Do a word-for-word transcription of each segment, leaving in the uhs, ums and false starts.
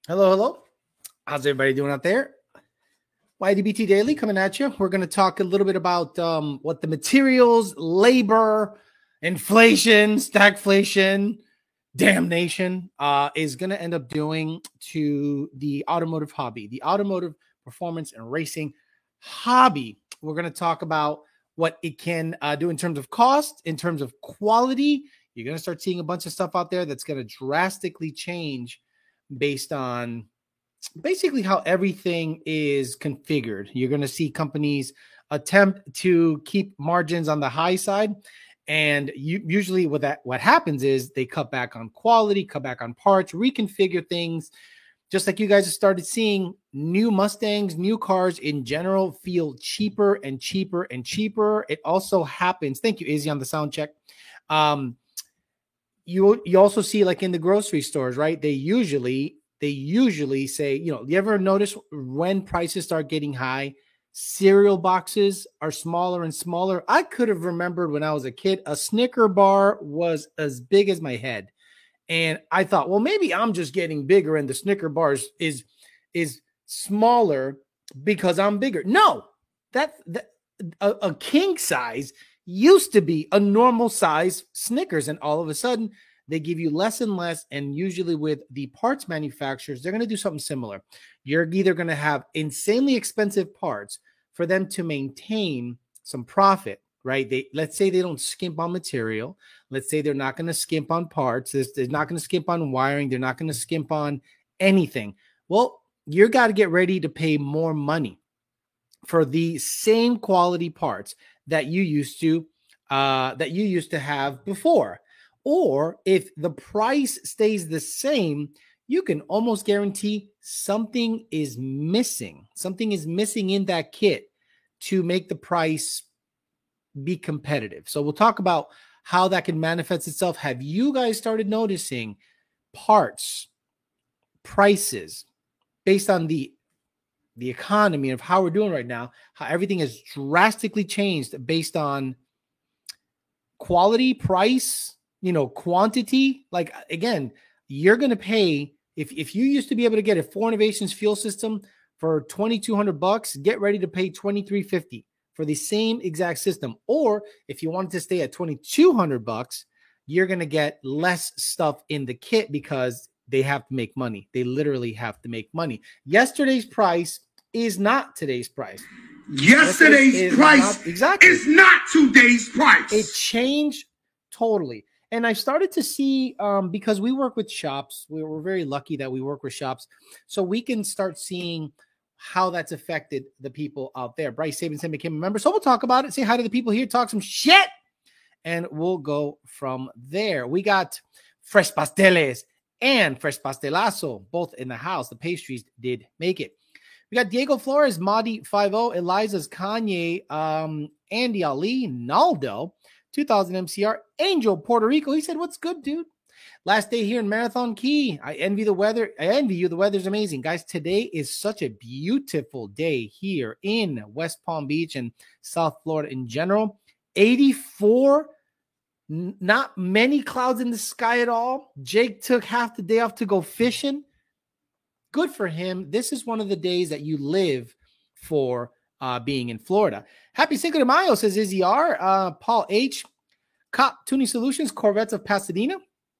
Hello, hello. How's everybody doing out there? Y D B T Daily coming at you. We're going to talk a little bit about um, what the materials, labor, inflation, stagflation, damnation uh, is going to end up doing to the automotive hobby, the automotive performance and racing hobby. We're going to talk about what it can uh, do in terms of cost, in terms of quality. You're going to start seeing a bunch of stuff out there that's going to drastically change based on basically how everything is configured. You're going to see companies attempt to keep margins on the high side. And you, usually what that what happens is they cut back on quality, cut back on parts, reconfigure things. Just like you guys have started seeing new Mustangs, new cars in general feel cheaper and cheaper and cheaper. It also happens. Thank you, Izzy, on the sound check. Um, you you also see like in the grocery stores, right? They usually they usually say, you know, you ever notice when prices start getting high, cereal boxes are smaller and smaller. I could have remembered when I was a kid, a Snicker bar was as big as my head. And I thought, well, maybe I'm just getting bigger and the Snicker bars is is smaller because I'm bigger. No, that, that a, a king size used to be a normal size Snickers, and all of a sudden they give you less and less. And usually with the parts manufacturers, they're going to do something similar. You're either going to have insanely expensive parts for them to maintain some profit, right? They let's say they don't skimp on material. Let's say they're not going to skimp on parts. They're not going to skimp on wiring. They're not going to skimp on anything. Well, you got to get ready to pay more money for the same quality parts that you used to uh, that you used to have before. Or if the price stays the same, you can almost guarantee something is missing. Something is missing in that kit to make the price be competitive. So we'll talk about how that can manifest itself. Have you guys started noticing parts, prices based on the the economy of how we're doing right now, how everything has drastically changed based on quality, price, you know, quantity? Like, again, you're going to pay, if, if you used to be able to get a Four Innovations fuel system for twenty-two hundred bucks, get ready to pay twenty-three fifty for the same exact system. Or if you wanted to stay at twenty-two hundred bucks, you're going to get less stuff in the kit because they have to make money. They literally have to make money. Yesterday's price is not today's price. Yesterday's is price not, exactly. is not today's price. It changed totally. And I started to see, um, because we work with shops, we were very lucky that we work with shops, so we can start seeing how that's affected the people out there. Bryce Sabinson became a member, so we'll talk about it, say hi to the people here, talk some shit, and we'll go from there. We got Fresh Pasteles and Fresh Pastelazo, both in the house. The pastries did make it. We got Diego Flores, Madi five oh, Eliza's Kanye, um, Andy Ali, Naldo, two thousand M C R, Angel, Puerto Rico. He said, what's good, dude? Last day here in Marathon Key. I envy the weather. I envy you. The weather's amazing. Guys, today is such a beautiful day here in West Palm Beach and South Florida in general. eighty-four, n- not many clouds in the sky at all. Jake took half the day off to go fishing. Good for him. This is one of the days that you live for uh, being in Florida. Happy Cinco de Mayo, says Izzy R. Uh, Paul H. Cop Tuning Solutions, Corvettes of Pasadena.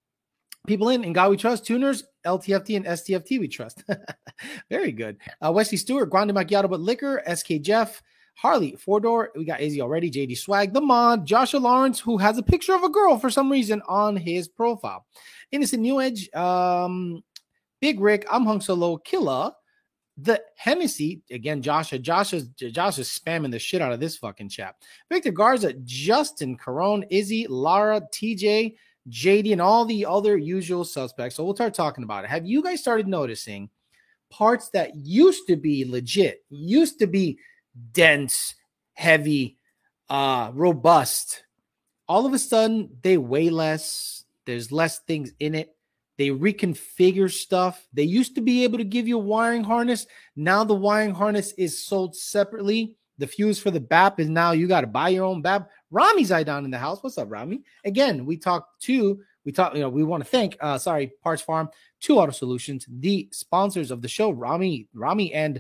People in, in God we trust, tuners, L T F T and S T F T we trust. Very good. Uh, Wesley Stewart, Grande Macchiato but Liquor, S K Jeff, Harley, Four Door. We got Izzy already, J D Swag, The Mod, Joshua Lawrence, who has a picture of a girl for some reason on his profile. Innocent New Edge, um, Big Rick, I'm Hung Solo, Killa, The Hennessy, again, Joshua, Joshua, Josh is spamming the shit out of this fucking chat. Victor Garza, Justin Carone, Izzy, Lara, T J, J D, and all the other usual suspects. So we'll start talking about it. Have you guys started noticing parts that used to be legit, used to be dense, heavy, uh, robust? All of a sudden, they weigh less. There's less things in it. They reconfigure stuff. They used to be able to give you a wiring harness. Now the wiring harness is sold separately. The fuse for the B A P is now you got to buy your own B A P. Rami's eye down in the house. What's up, Rami? Again, we talked too We talk, you know, we want to thank, uh, sorry, Parts Farm, Two Auto Solutions, the sponsors of the show, Rami, Rami and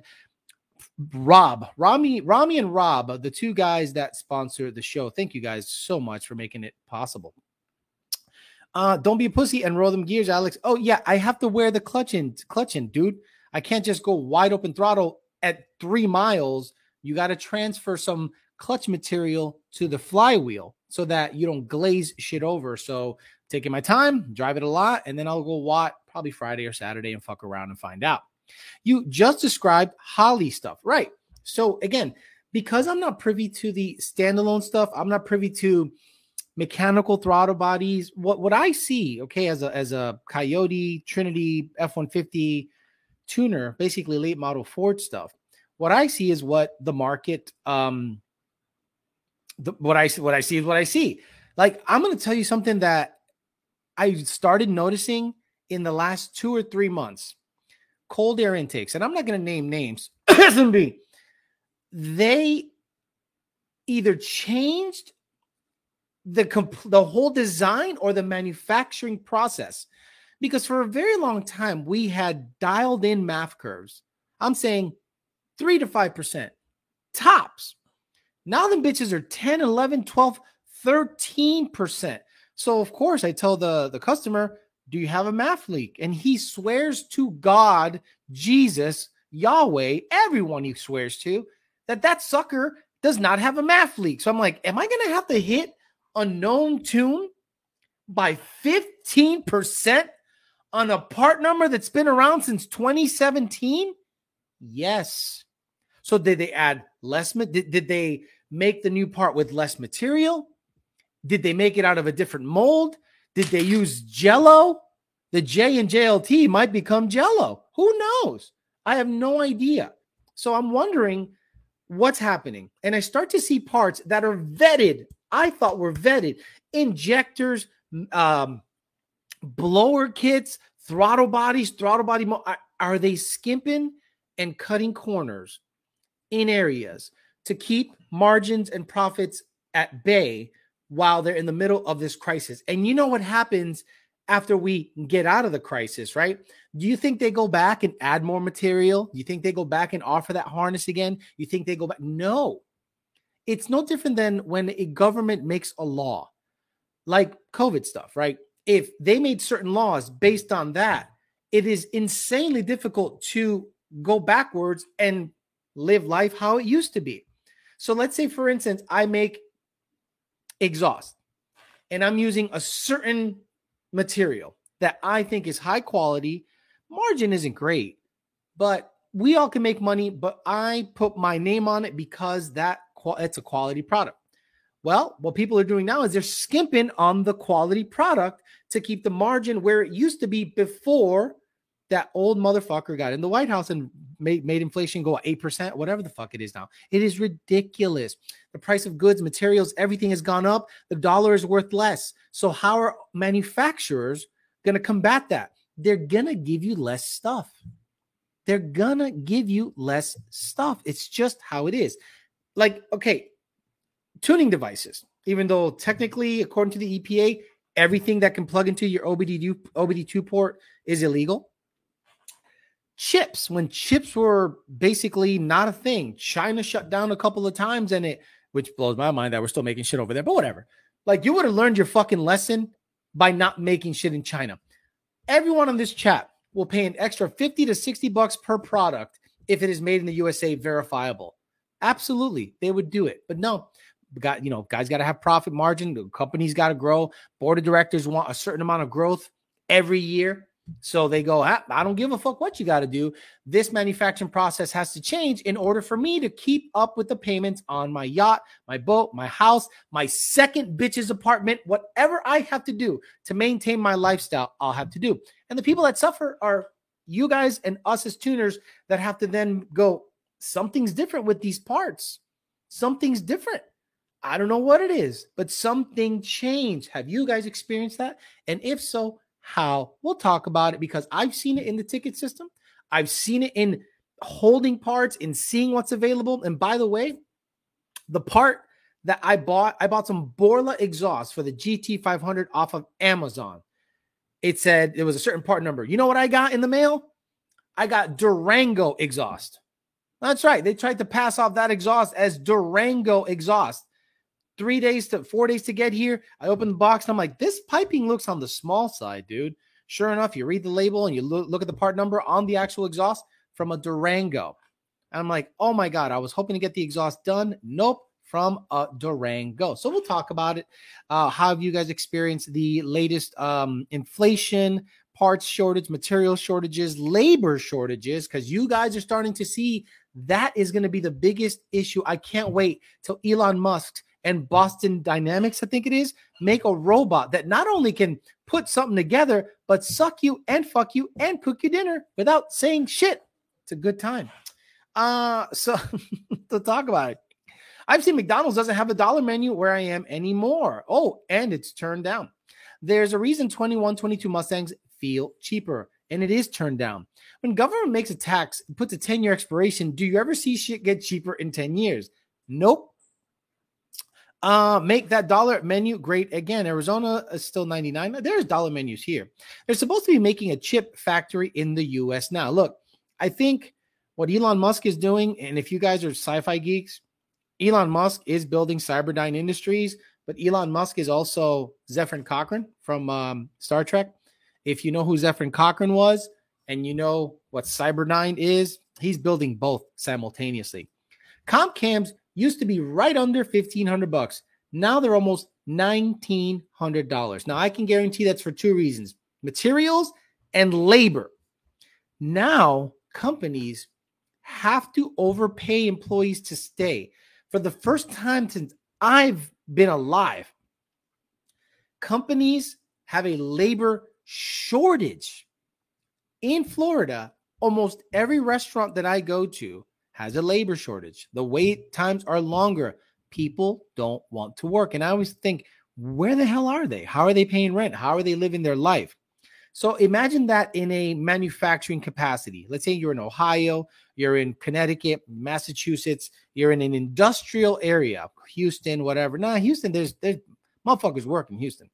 Rob, Rami, Rami and Rob, the two guys that sponsor the show. Thank you guys so much for making it possible. Uh, don't be a pussy and roll them gears, Alex. Oh yeah, I have to wear the clutch in, clutch in, dude. I can't just go wide open throttle at three miles. You got to transfer some clutch material to the flywheel so that you don't glaze shit over. So taking my time, drive it a lot, and then I'll go watt probably Friday or Saturday and fuck around and find out. You just described Holley stuff, right? So again, because I'm not privy to the standalone stuff, I'm not privy to mechanical throttle bodies. What what I see, okay, as a as a Coyote, Trinity, F one fifty tuner, basically late model Ford stuff. What I see is what the market, um, the, what I what I see is what I see. Like, I'm going to tell you something that I started noticing in the last two or three months. Cold air intakes, and I'm not going to name names. S M B, they either changed the comp- the whole design or the manufacturing process, because for a very long time we had dialed in M A F curves. I'm saying three to five percent tops. Now the bitches are ten, eleven, twelve, thirteen percent. So of course I tell the, the customer, do you have a M A F leak? And he swears to God, Jesus, Yahweh, everyone he swears to, that that sucker does not have a M A F leak. So I'm like, am I going to have to hit a known tune by fifteen percent on a part number that's been around since twenty seventeen? Yes. So did they add less? Did, did they make the new part with less material? Did they make it out of a different mold? Did they use Jello? The J and J L T might become Jello. Who knows? I have no idea. So I'm wondering what's happening. And I start to see parts that are vetted. I thought were vetted. Injectors, um, blower kits, throttle bodies, throttle body. Mo- are, are they skimping and cutting corners in areas to keep margins and profits at bay while they're in the middle of this crisis? And you know what happens after we get out of the crisis, right? Do you think they go back and add more material? Do you think they go back and offer that harness again? You think they go back? No. It's no different than when a government makes a law, like COVID stuff, right? If they made certain laws based on that, it is insanely difficult to go backwards and live life how it used to be. So let's say, for instance, I make exhaust and I'm using a certain material that I think is high quality. Margin isn't great, but we all can make money, but I put my name on it because that it's a quality product. Well, what people are doing now is they're skimping on the quality product to keep the margin where it used to be before that old motherfucker got in the White House and made, made inflation go eight percent, whatever the fuck it is now. It is ridiculous. The price of goods, materials, everything has gone up. The dollar is worth less. So how are manufacturers going to combat that? They're going to give you less stuff. They're going to give you less stuff. It's just how it is. Like, okay, tuning devices, even though technically, according to the E P A, everything that can plug into your O B D two port is illegal. Chips, when chips were basically not a thing, China shut down a couple of times, and it, which blows my mind that we're still making shit over there, but whatever. Like, you would have learned your fucking lesson by not making shit in China. Everyone on this chat will pay an extra fifty to sixty bucks per product if it is made in the U S A, verifiable. Absolutely, they would do it. But no, got, you know, guys got to have profit margin. The company's got to grow. Board of directors want a certain amount of growth every year. So they go, I, I don't give a fuck what you got to do. This manufacturing process has to change in order for me to keep up with the payments on my yacht, my boat, my house, my second bitch's apartment, whatever I have to do to maintain my lifestyle, I'll have to do. And the people that suffer are you guys and us as tuners that have to then go, something's different with these parts. Something's different. I don't know what it is, but something changed. Have you guys experienced that? And if so, how? We'll talk about it, because I've seen it in the ticket system. I've seen it in holding parts, in seeing what's available. And by the way, the part that I bought, I bought some Borla exhaust for the G T five hundred off of Amazon. it said it was a certain part number. You know what I got in the mail? I got Durango exhaust. That's right. They tried to pass off that exhaust as Durango exhaust. Three days to four days to get here. I opened the box and I'm like, this piping looks on the small side, dude. Sure enough, you read the label and you look, look at the part number on the actual exhaust from a Durango. And I'm like, oh my God, I was hoping to get the exhaust done. Nope, from a Durango. So we'll talk about it. Uh, how have you guys experienced the latest um, inflation, parts shortage, material shortages, labor shortages? Because you guys are starting to see that is going to be the biggest issue. I can't wait till Elon Musk and Boston Dynamics, I think it is, make a robot that not only can put something together, but suck you and fuck you and cook you dinner without saying shit. It's a good time. Uh, so to talk about it, I've seen McDonald's doesn't have a dollar menu where I am anymore. Oh, and it's turned down. There's a reason twenty-one, twenty-two Mustangs feel cheaper, and it is turned down. When government makes a tax, puts a ten-year expiration, do you ever see shit get cheaper in ten years? Nope. Uh, make that dollar menu great again. Arizona is still ninety-nine. There's dollar menus here. They're supposed to be making a chip factory in the U S now. Look, I think what Elon Musk is doing, and if you guys are sci-fi geeks, Elon Musk is building Cyberdyne Industries, but Elon Musk is also Zefram Cochrane from um, Star Trek. If you know who Zefram Cochrane was, and you know what Cyberdyne is, he's building both simultaneously. Comp cams used to be right under fifteen hundred bucks. Now they're almost nineteen hundred dollars. Now I can guarantee that's for two reasons: materials and labor. Now companies have to overpay employees to stay. For the first time since I've been alive, companies have a labor shortage. In Florida, almost every restaurant that I go to has a labor shortage. The wait times are longer. People don't want to work. And I always think, where the hell are they? How are they paying rent? How are they living their life? So imagine that in a manufacturing capacity. Let's say you're in Ohio, you're in Connecticut, Massachusetts, you're in an industrial area, Houston, whatever. Nah, Houston, there's there's motherfuckers work in Houston.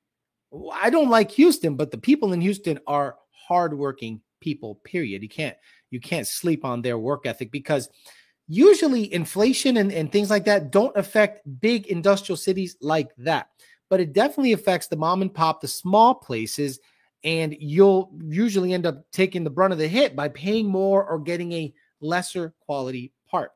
I don't like Houston, but the people in Houston are hardworking people, period. You can't you can't sleep on their work ethic, because usually inflation and, and things like that don't affect big industrial cities like that. But it definitely affects the mom and pop, the small places, and you'll usually end up taking the brunt of the hit by paying more or getting a lesser quality part.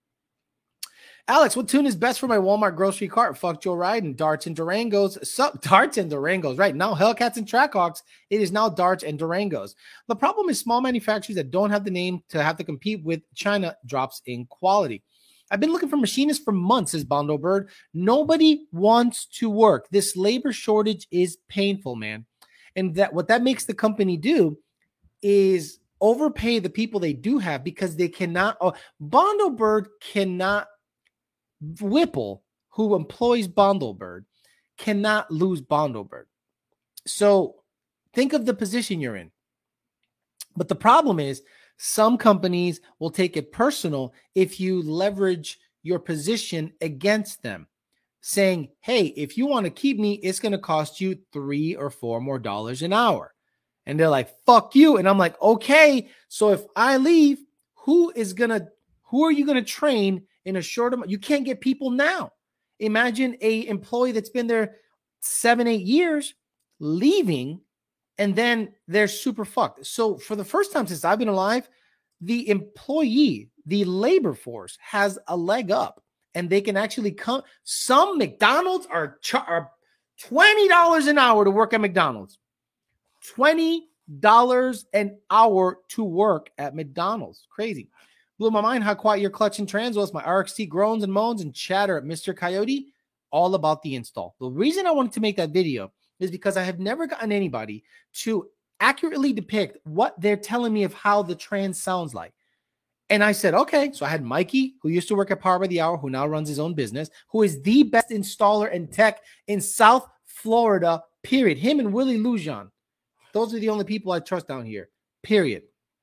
Alex, what tune is best for my Walmart grocery cart? Fuck Joe Riding, darts and Durangos. Sup, darts and Durangos. Right now, Hellcats and Trackhawks. It is now darts and Durangos. The problem is small manufacturers that don't have the name to have to compete with China drops in quality. I've been looking for machinists for months, says Bondo Bird. Nobody wants to work. This labor shortage is painful, man. And that what that makes the company do is overpay the people they do have, because they cannot. Oh, Bondo Bird cannot. Whipple, who employs Bondo Bird, cannot lose Bondo Bird. So think of the position you're in. But the problem is, some companies will take it personal if you leverage your position against them, saying, hey, if you want to keep me, it's going to cost you three or four more dollars an hour. And they're like, fuck you. And I'm like, okay, so if I leave, who is going to, who are you going to train in a short amount? You can't get people now. Imagine a employee that's been there seven, eight years leaving, and then they're super fucked. So for the first time since I've been alive, the employee, the labor force has a leg up, and they can actually come. Some McDonald's are, char- are twenty dollars an hour to work at McDonald's. twenty dollars an hour to work at McDonald's. Crazy. Blew my mind how quiet your clutch and trans was. My R X T groans and moans and chatter at Mister Coyote. All about the install. The reason I wanted to make that video is because I have never gotten anybody to accurately depict what they're telling me of how the trans sounds like. And I said, okay. So I had Mikey, who used to work at Power by the Hour, who now runs his own business, who is the best installer and tech in South Florida, period. Him and Willie Lujan. Those are the only people I trust down here, period.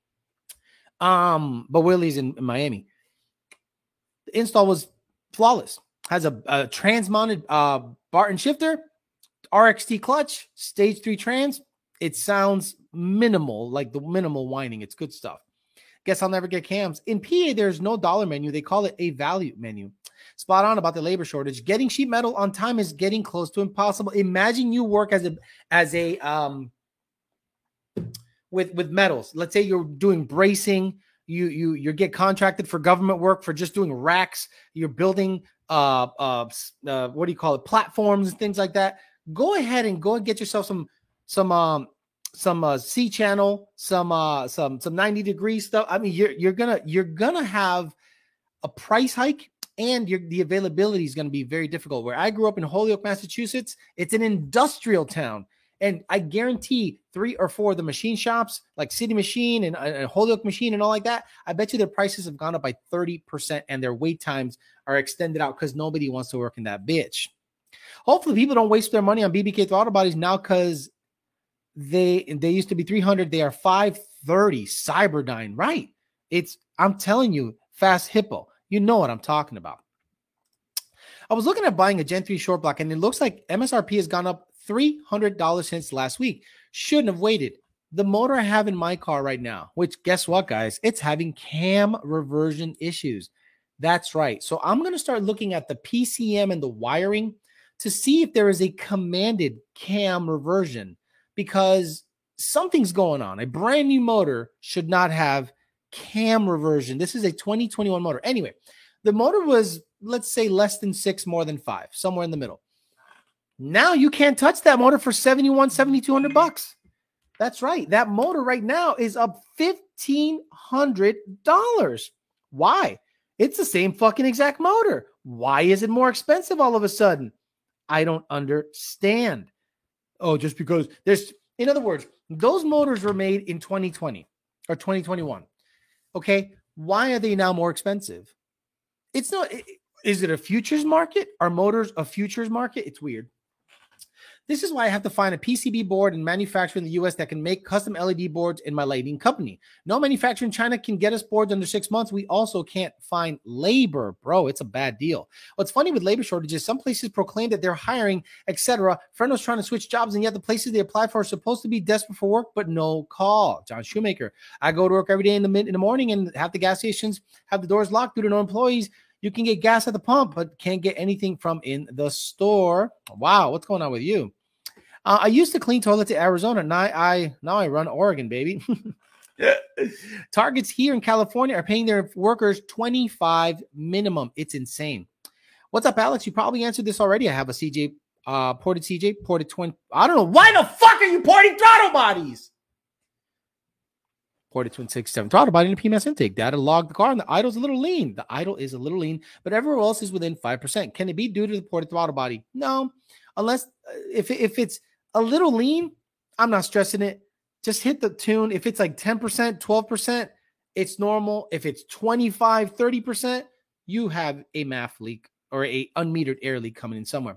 Um, but Willie's in, in Miami. The install was flawless. Has a, a trans-mounted uh, Barton shifter, R X T clutch, stage three trans. It sounds minimal, like the minimal whining. It's good stuff. Guess I'll never get cams. In P A, there's no dollar menu. They call it a value menu. Spot on about the labor shortage. Getting sheet metal on time is getting close to impossible. Imagine you work as a as a um with with metals. Let's say you're doing bracing. You you you get contracted for government work for just doing racks. You're building uh uh, uh what do you call it? Platforms and things like that. Go ahead and go and get yourself some some um some uh, C channel, some uh some some ninety degree stuff. I mean, you're you're gonna you're gonna have a price hike, and your the availability is gonna be very difficult. Where I grew up in Holyoke, Massachusetts, it's an industrial town, and I guarantee three or four of the machine shops, like City Machine and, and Holyoke Machine and all like that, I bet you their prices have gone up by thirty percent, and their wait times are extended out because nobody wants to work in that bitch. Hopefully, people don't waste their money on B B K throttle bodies now because They they used to be three hundred. They are five thirty. Cyberdyne, right? It's I'm telling you, Fast Hippo. You know what I'm talking about. I was looking at buying a Gen three short block, and it looks like M S R P has gone up three hundred dollars since last week. Shouldn't have waited. The motor I have in my car right now, which guess what, guys? It's having cam reversion issues. That's right. So I'm going to start looking at the P C M and the wiring to see if there is a commanded cam reversion, because something's going on. A brand new motor should not have cam reversion. This is a twenty twenty-one motor. Anyway, the motor was, let's say, less than six, more than five, somewhere in the middle. Now you can't touch that motor for seventy-one, seventy-two hundred bucks. That's right. That motor right now is up fifteen hundred dollars. Why? It's the same fucking exact motor. Why is it more expensive all of a sudden? I don't understand. Oh, just because there's, in other words, those motors were made in twenty twenty or twenty twenty-one. Okay. Why are they now more expensive? It's not, is it a futures market? Are motors a futures market? It's weird. This is why I have to find a P C B board and manufacturer in the U S that can make custom L E D boards in my lighting company. No manufacturer in China can get us boards under six months. We also can't find labor, bro. It's a bad deal. What's funny with labor shortages, some places proclaim that they're hiring, et cetera. Friend was trying to switch jobs, and yet the places they apply for are supposed to be desperate for work, but no call. John Shoemaker. I go to work every day in the mid in the morning, and half the gas stations have the doors locked due to no employees. You can get gas at the pump, but can't get anything from in the store. Wow, what's going on with you? Uh, I used to clean toilets in Arizona. Now I now I run Oregon, baby. Targets here in California are paying their workers twenty-five minimum. It's insane. What's up, Alex? You probably answered this already. I have a C J, uh, ported C J, ported twenty. I don't know. Why the fuck are you porting throttle bodies? Ported twin six seven throttle body and a P M S intake. Data log the car, and the idle's a little lean. The idle is a little lean, but everywhere else is within five percent. Can it be due to the ported throttle body? No, unless uh, if if it's a little lean, I'm not stressing it. Just hit the tune. If it's like ten percent, twelve percent, it's normal. If it's twenty-five, thirty percent, you have a M A F leak or a unmetered air leak coming in somewhere.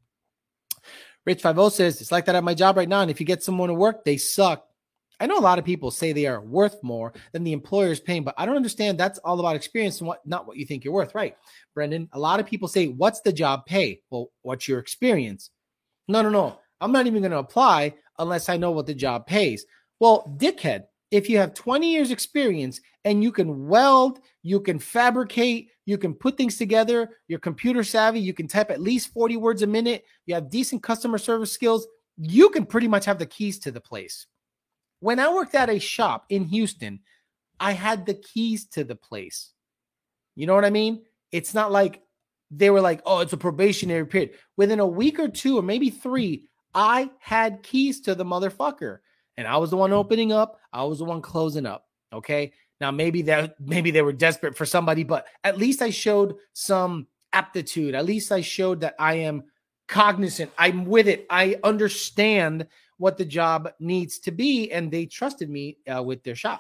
Rich fifty says, it's like that at my job right now, and if you get someone to work, they suck. I know a lot of people say they are worth more than the employer is paying, but I don't understand. That's all about experience and what, not what you think you're worth, right? Brendan, a lot of people say, what's the job pay? Well, what's your experience? No, no, no. I'm not even going to apply unless I know what the job pays. Well, dickhead, if you have twenty years experience and you can weld, you can fabricate, you can put things together, you're computer savvy, you can type at least forty words a minute, you have decent customer service skills, you can pretty much have the keys to the place. When I worked at a shop in Houston, I had the keys to the place. You know what I mean? It's not like they were like, oh, it's a probationary period. Within a week or two or maybe three, I had keys to the motherfucker. And I was the one opening up. I was the one closing up. Okay. Now, maybe that maybe they were desperate for somebody, but at least I showed some aptitude. At least I showed that I am cognizant. I'm with it. I understand what the job needs to be. And they trusted me uh, with their shop.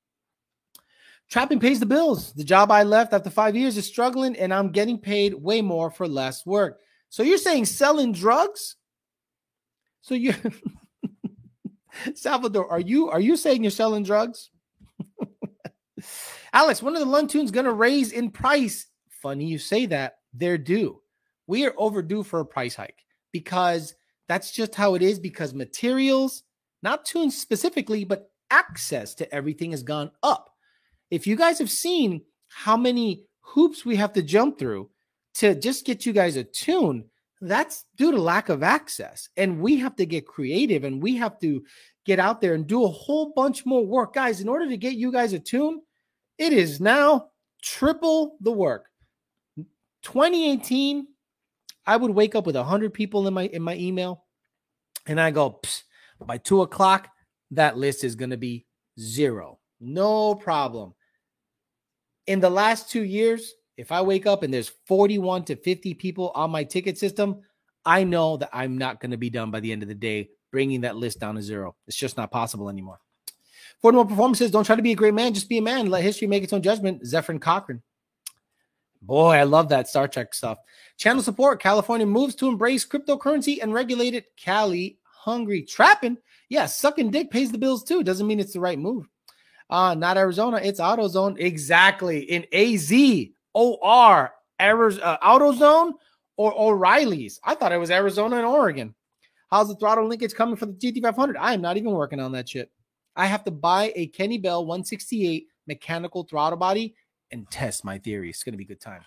Trapping pays the bills. The job I left after five years is struggling, and I'm getting paid way more for less work. So you're saying selling drugs? So you, Salvador, are you are you saying you're selling drugs? Alex, when are the Luntunes going to raise in price? Funny you say that. They're due. We are overdue for a price hike because that's just how it is, because materials, not tuned specifically, but access to everything has gone up. If you guys have seen how many hoops we have to jump through to just get you guys a tune, that's due to lack of access. And we have to get creative and we have to get out there and do a whole bunch more work. Guys, in order to get you guys a tune, it is now triple the work. twenty eighteen, I would wake up with one hundred people in my in my email, and I go, by two o'clock, that list is going to be zero. No problem. In the last two years, if I wake up and there's forty-one to fifty people on my ticket system, I know that I'm not going to be done by the end of the day bringing that list down to zero. It's just not possible anymore. For more performances, don't try to be a great man. Just be a man. Let history make its own judgment. Zephyrin Cochran. Boy, I love that Star Trek stuff. Channel support. California moves to embrace cryptocurrency and regulate it. Cali hungry. Trapping. Yeah, sucking dick pays the bills too. Doesn't mean it's the right move. Uh, not Arizona. It's AutoZone. Exactly. In A Z O R. Errors, uh, AutoZone or O'Reilly's. I thought it was Arizona and Oregon. How's the throttle linkage coming for the G T five hundred? I am not even working on that shit. I have to buy a Kenny Bell one sixty-eight mechanical throttle body and test my theory. It's going to be a good time.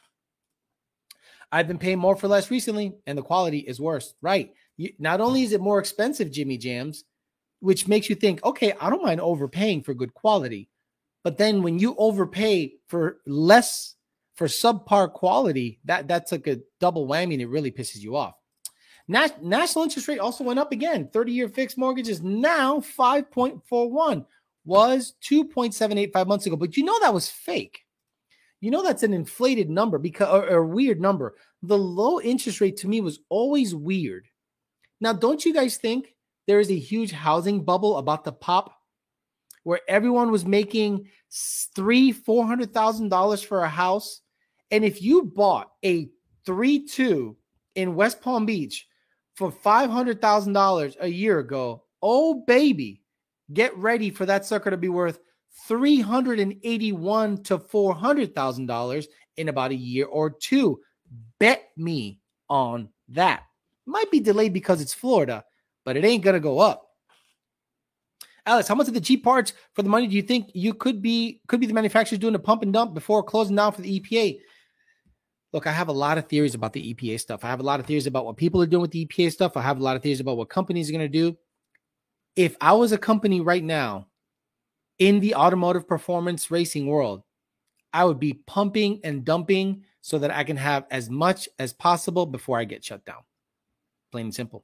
I've been paying more for less recently, and the quality is worse. Right. You, not only is it more expensive, Jimmy Jams, which makes you think, okay, I don't mind overpaying for good quality. But then when you overpay for less, for subpar quality, that, that's like a double whammy, and it really pisses you off. Nas- national interest rate also went up again. thirty-year fixed mortgage is now five point four one. Was two point seven eight five months ago. But you know that was fake. You know that's an inflated number because or, or a weird number. The low interest rate to me was always weird. Now, don't you guys think there is a huge housing bubble about to pop where everyone was making three, four hundred thousand dollars for a house, and if you bought a three two in West Palm Beach for five hundred thousand dollars a year ago, oh baby, get ready for that sucker to be worth three hundred eighty-one to four hundred thousand dollars in about a year or two. Bet me on that. Might be delayed because it's Florida, but it ain't gonna go up. Alex, how much of the cheap parts for the money do you think you could be could be the manufacturers doing a pump and dump before closing down for the E P A? Look, I have a lot of theories about the E P A stuff. I have a lot of theories about what people are doing with the E P A stuff. I have a lot of theories about what companies are going to do. If I was a company right now in the automotive performance racing world, I would be pumping and dumping so that I can have as much as possible before I get shut down. Plain and simple.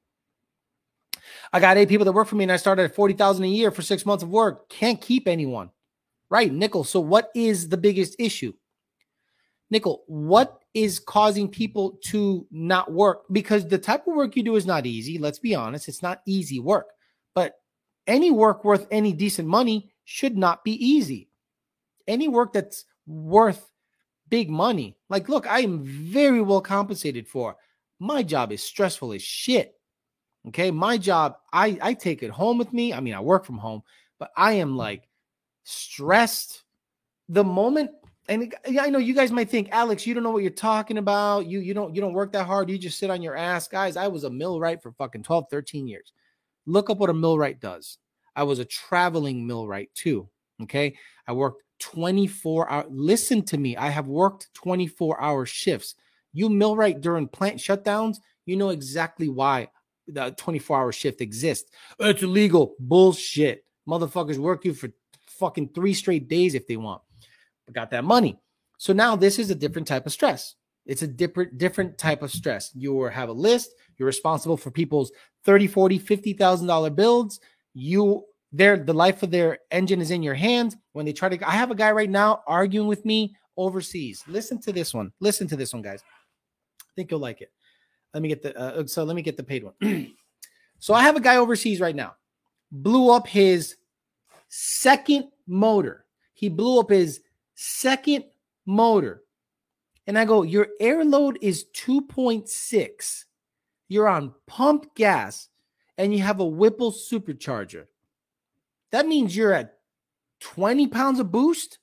I got eight people that work for me and I started at forty thousand dollars a year for six months of work. Can't keep anyone. Right, Nickel. So what is the biggest issue? Nickel, what is causing people to not work? Because the type of work you do is not easy. Let's be honest. It's not easy work. But any work worth any decent money should not be easy. Any work that's worth big money. Like, look, I am very well compensated for. My job is stressful as shit. Okay, my job, I, I take it home with me. I mean, I work from home, but I am like stressed. The moment, and I know you guys might think, Alex, you don't know what you're talking about. You, you don't, you don't work that hard. You just sit on your ass. Guys, I was a millwright for fucking twelve, thirteen years. Look up what a millwright does. I was a traveling millwright too. Okay. I worked twenty-four hours. Listen to me. I have worked twenty-four hour shifts. You millwright during plant shutdowns, you know exactly why the twenty-four hour shift exists. It's illegal. Bullshit. Motherfuckers work you for fucking three straight days if they want. But got that money. So now this is a different type of stress. It's a different, different type of stress. You have a list. You're responsible for people's thirty, forty, fifty thousand dollars builds. You, their, the life of their engine is in your hands. When they try to, I have a guy right now arguing with me overseas. Listen to this one. Listen to this one, guys. I think you'll like it. Let me get the, uh, so let me get the paid one. So I have a guy overseas right now. Blew up his second motor. He blew up his second motor. And I go, your air load is two point six. You're on pump gas and you have a Whipple supercharger. That means you're at twenty pounds of boost.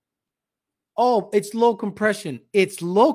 Oh, it's low compression. It's low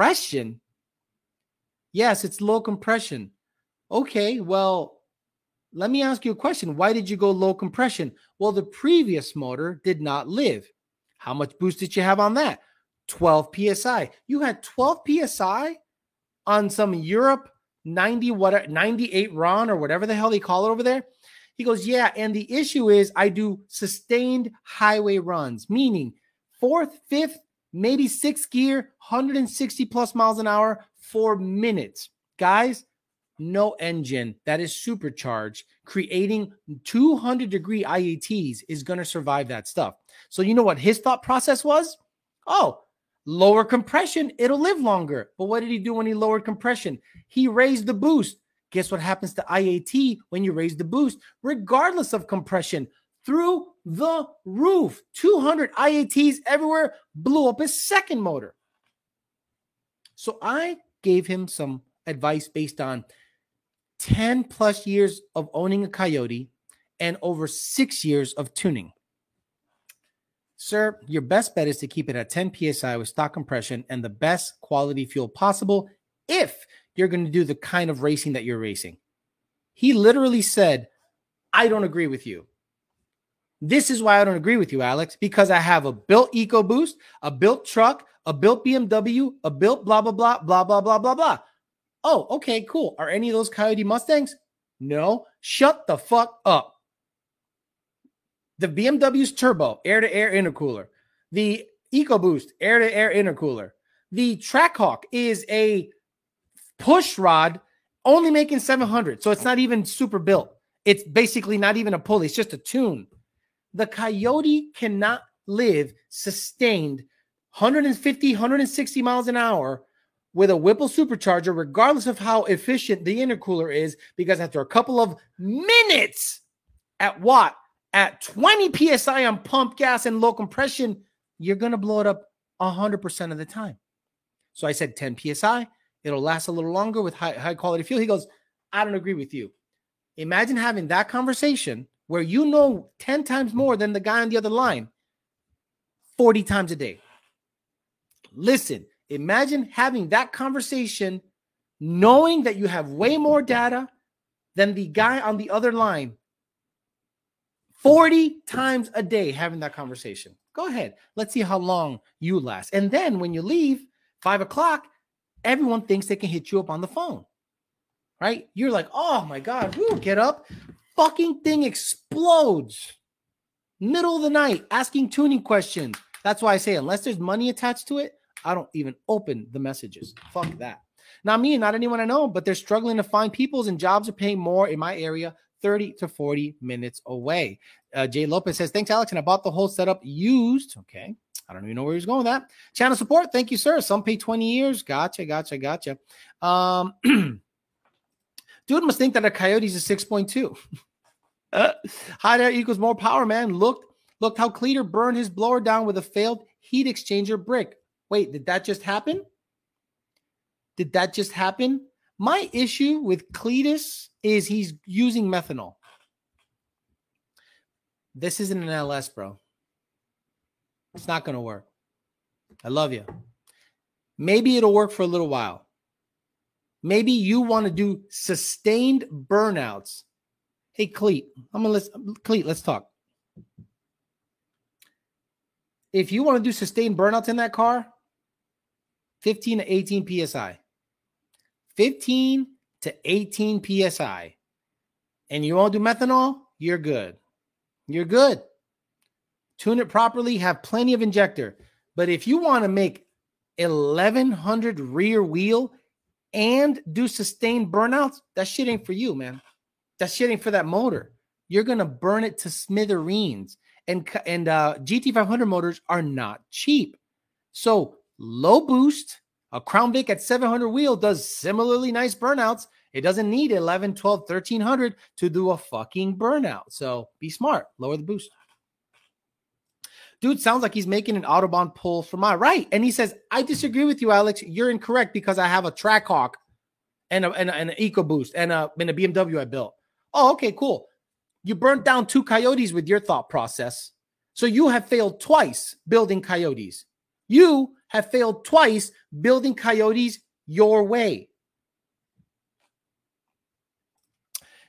compression. Yes, it's low compression. Okay, well, let me ask you a question. Why did you go low compression? Well, the previous motor did not live. How much boost did you have on that? twelve P S I. You had twelve P S I on some Europe ninety, what, ninety-eight Ron or whatever the hell they call it over there. He goes, yeah, and the issue is I do sustained highway runs, meaning fourth, fifth, maybe sixth gear, one hundred sixty plus miles an hour for minutes. Guys, no engine that is supercharged creating two hundred degree I A Ts is going to survive that stuff. So you know what his thought process was? Oh, lower compression, it'll live longer. But what did he do when he lowered compression? He raised the boost. Guess what happens to I A T when you raise the boost? Regardless of compression, through the roof. two hundred I A Ts everywhere, blew up his second motor. So I gave him some advice based on ten plus years of owning a Coyote and over six years of tuning. Sir, your best bet is to keep it at ten P S I with stock compression and the best quality fuel possible if you're going to do the kind of racing that you're racing. He literally said, I don't agree with you. This is why I don't agree with you, Alex, because I have a built EcoBoost, a built truck, a built B M W, a built blah, blah, blah, blah, blah, blah, blah, blah. Oh, okay, cool. Are any of those Coyote Mustangs? No. Shut the fuck up. The B M W's turbo, air-to-air intercooler. The EcoBoost, air-to-air intercooler. The Trackhawk is a push rod only making seven hundred. So it's not even super built. It's basically not even a pulley. It's just a tune. The Coyote cannot live sustained one fifty, one sixty miles an hour with a Whipple supercharger, regardless of how efficient the intercooler is, because after a couple of minutes at what? At twenty P S I on pump gas and low compression, you're going to blow it up one hundred percent of the time. So I said ten P S I. It'll last a little longer with high, high quality fuel. He goes, I don't agree with you. Imagine having that conversation where you know ten times more than the guy on the other line forty times a day. Listen, imagine having that conversation knowing that you have way more data than the guy on the other line forty times a day having that conversation. Go ahead. Let's see how long you last. And then when you leave, five o'clock, everyone thinks they can hit you up on the phone, right? You're like, oh my God, woo, get up. Fucking thing explodes. Middle of the night, asking tuning questions. That's why I say, unless there's money attached to it, I don't even open the messages. Fuck that. Not me, not anyone I know, but they're struggling to find peoples and jobs are paying more in my area, thirty to forty minutes away. Uh, Jay Lopez says, thanks, Alex. And I bought the whole setup used. Okay. I don't even know where he's going with that. Channel support. Thank you, sir. Some pay twenty years. Gotcha, gotcha, gotcha. Um, dude must think that a Coyote is a six point two. uh, hot air equals more power, man. Look, look how Cleater burned his blower down with a failed heat exchanger brick. Wait, did that just happen? Did that just happen? My issue with Cletus is he's using methanol. This isn't an L S, bro. It's not going to work. I love you. Maybe it'll work for a little while. Maybe you want to do sustained burnouts. Hey, Cleet, I'm gonna listen. Cleet, let's talk. If you want to do sustained burnouts in that car, fifteen to eighteen P S I. fifteen to eighteen P S I. And you want to do methanol, you're good. You're good. Tune it properly, have plenty of injector. But if you want to make eleven hundred rear wheel and do sustained burnouts, that shit ain't for you, man. That shit ain't for that motor. You're going to burn it to smithereens. And, and uh, G T five hundred motors are not cheap. So low boost, a Crown Vic at seven hundred wheel does similarly nice burnouts. It doesn't need eleven, twelve, thirteen hundred to do a fucking burnout. So be smart. Lower the boost. Dude sounds like he's making an Autobahn pull for my right. And he says, I disagree with you, Alex. You're incorrect because I have a Trackhawk and, a, and, a, and an EcoBoost and a, and a B M W I built. Oh, okay, cool. You burnt down two Coyotes with your thought process. So you have failed twice building Coyotes. You have failed twice building Coyotes your way.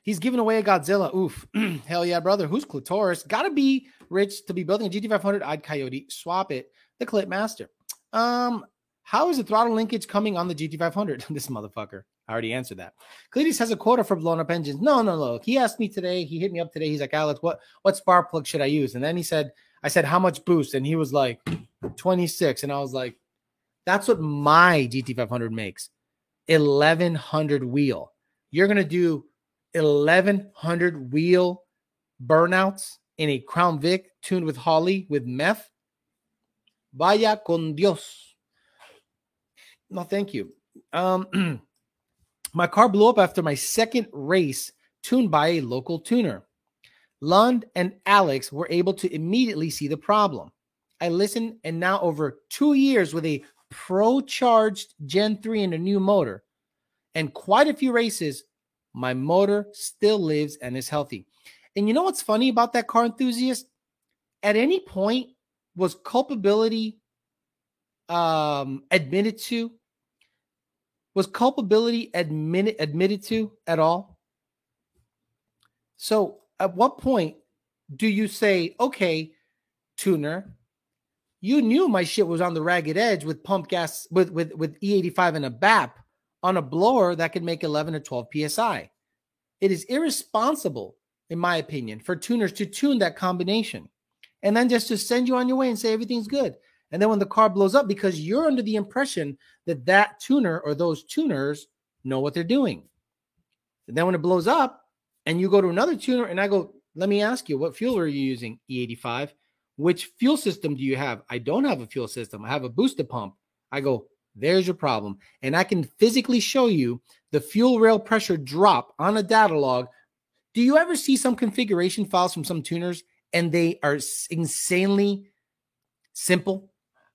He's giving away a Godzilla. Oof. Hell yeah, brother. Who's Clitoris? Gotta be rich to be building a G T five hundred. I'd Coyote. Swap it. The Clip Master. Um, how is the throttle linkage coming on the G T five hundred? This motherfucker. I already answered that. Cletus has a quota for blown up engines. No, no, no. He asked me today. He hit me up today. He's like, Alex, what, what spark plug should I use? And then he said, I said, how much boost? And he was like, twenty-six. And I was like, that's what my G T five hundred makes. eleven hundred wheel. You're going to do eleven hundred wheel burnouts in a Crown Vic tuned with Holly with meth? Vaya con Dios. No, thank you. Um, my car blew up after my second race tuned by a local tuner. Lund and Alex were able to immediately see the problem. I listened, and now over two years with a pro-charged Gen three and a new motor and quite a few races, my motor still lives and is healthy. And you know what's funny about that car enthusiast? At any point, was culpability um, admitted to? Was culpability admitted admitted to at all? So at what point do you say, okay, tuner, you knew my shit was on the ragged edge with pump gas, with, with, with E eighty-five and a B A P on a blower that could make eleven or twelve P S I. It is irresponsible, in my opinion, for tuners to tune that combination and then just to send you on your way and say everything's good. And then when the car blows up, because you're under the impression that that tuner or those tuners know what they're doing. And then when it blows up and you go to another tuner and I go, let me ask you, what fuel are you using? E eighty-five. Which fuel system do you have? I don't have a fuel system. I have a booster pump. I go, there's your problem. And I can physically show you the fuel rail pressure drop on a data log. Do you ever see some configuration files from some tuners and they are insanely simple?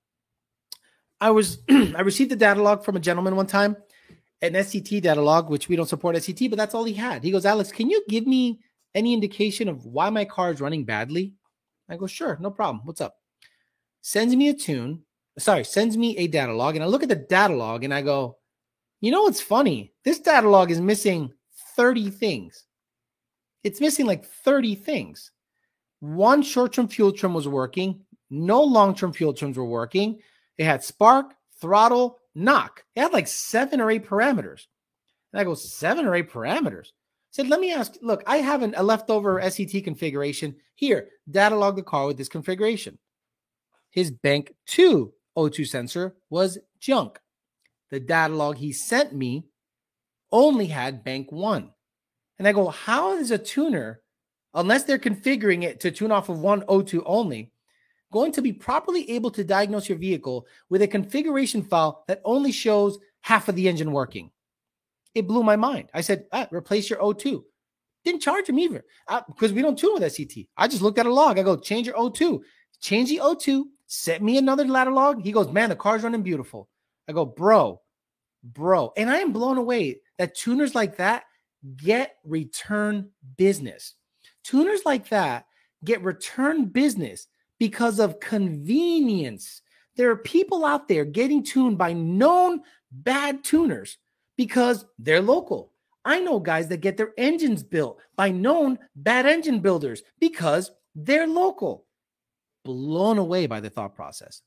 I was I received a data log from a gentleman one time, an S C T data log, which we don't support S C T, but that's all he had. He goes, Alex, can you give me any indication of why my car is running badly? I go, sure, no problem. What's up? Sends me a tune. Sorry, sends me a data log. And I look at the data log and I go, you know what's funny? This data log is missing thirty things. It's missing like thirty things. One short-term fuel trim was working. No long-term fuel trims were working. It had spark, throttle, knock. It had like seven or eight parameters. And I go, seven or eight parameters? I said, let me ask, look, I have an, a leftover S C T configuration. Here, data log the car with this configuration. His bank two O two sensor was junk. The data log he sent me only had bank one. And I go, how is a tuner, unless they're configuring it to tune off of one O two only, going to be properly able to diagnose your vehicle with a configuration file that only shows half of the engine working? It blew my mind. I said, ah, replace your O two. Didn't charge him either uh, because we don't tune with S C T. I just looked at a log. I go, change your O two. Change the O two. Sent me another ladder log. He goes, man, the car's running beautiful. I go, bro, bro. And I am blown away that tuners like that get return business. Tuners like that get return business because of convenience. There are people out there getting tuned by known bad tuners because they're local. I know guys that get their engines built by known bad engine builders because they're local. Blown away by the thought process.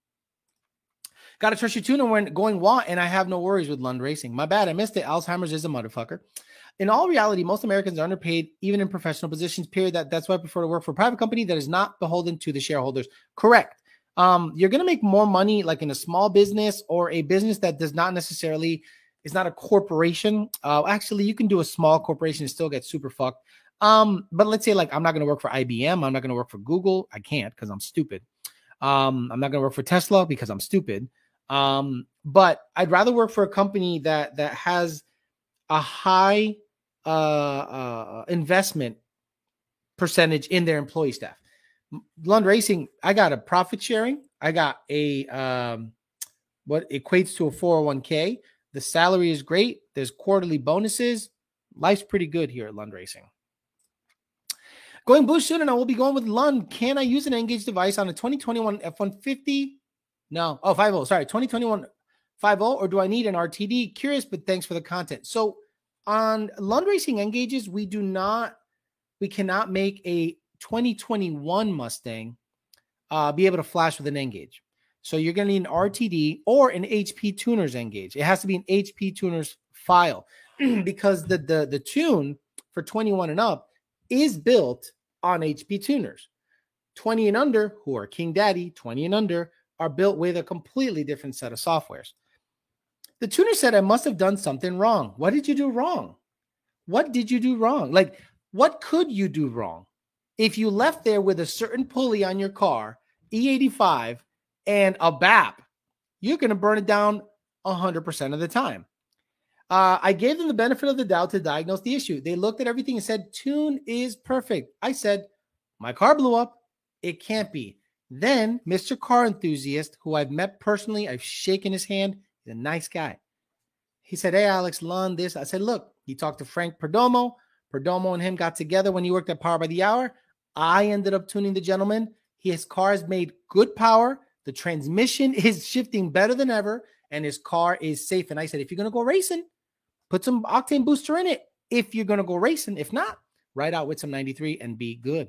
Got to trust your tuner when going wah, and I have no worries with Lund Racing. My bad, I missed it. Alzheimer's is a motherfucker. In all reality, most Americans are underpaid, even in professional positions, period. That, that's why I prefer to work for a private company that is not beholden to the shareholders. Correct. Um, you're going to make more money like in a small business or a business that does not necessarily, is not a corporation. Uh, actually, you can do a small corporation and still get super fucked. Um, but let's say like, I'm not going to work for I B M. I'm not going to work for Google. I can't because I'm stupid. Um, I'm not going to work for Tesla because I'm stupid. Um, but I'd rather work for a company that, that has a high, uh, uh, investment percentage in their employee staff. Lund Racing, I got a profit sharing. I got a, um, what equates to a four oh one k. The salary is great. There's quarterly bonuses. Life's pretty good here at Lund Racing. Going blue soon, and I will be going with Lund. Can I use an Engage device on a twenty twenty-one F one fifty? No. Oh, five oh. Sorry, twenty twenty-one five oh, or do I need an R T D? Curious, but thanks for the content. So on Lund Racing N gauges, we do not, we cannot make a twenty twenty-one Mustang uh, be able to flash with an N gauge. So you're going to need an R T D or an H P Tuners N gauge. It has to be an H P Tuners file because the, the, the tune for twenty-one and up is built on H P Tuners. twenty and under, who are King Daddy, twenty and under, are built with a completely different set of softwares. The tuner said, I must have done something wrong. What did you do wrong? What did you do wrong? Like, what could you do wrong? If you left there with a certain pulley on your car, E eighty-five, and a B A P, you're going to burn it down one hundred percent of the time. Uh, I gave them the benefit of the doubt to diagnose the issue. They looked at everything and said, tune is perfect. I said, my car blew up. It can't be. Then Mister Car Enthusiast, who I've met personally, I've shaken his hand. He's a nice guy. He said, hey, Alex Lund, this. I said, look, he talked to Frank Perdomo. Perdomo and him got together when he worked at Power by the Hour. I ended up tuning the gentleman. His car has made good power. The transmission is shifting better than ever, and his car is safe. And I said, if you're going to go racing, put some octane booster in it. If you're going to go racing, if not, ride out with some ninety-three and be good.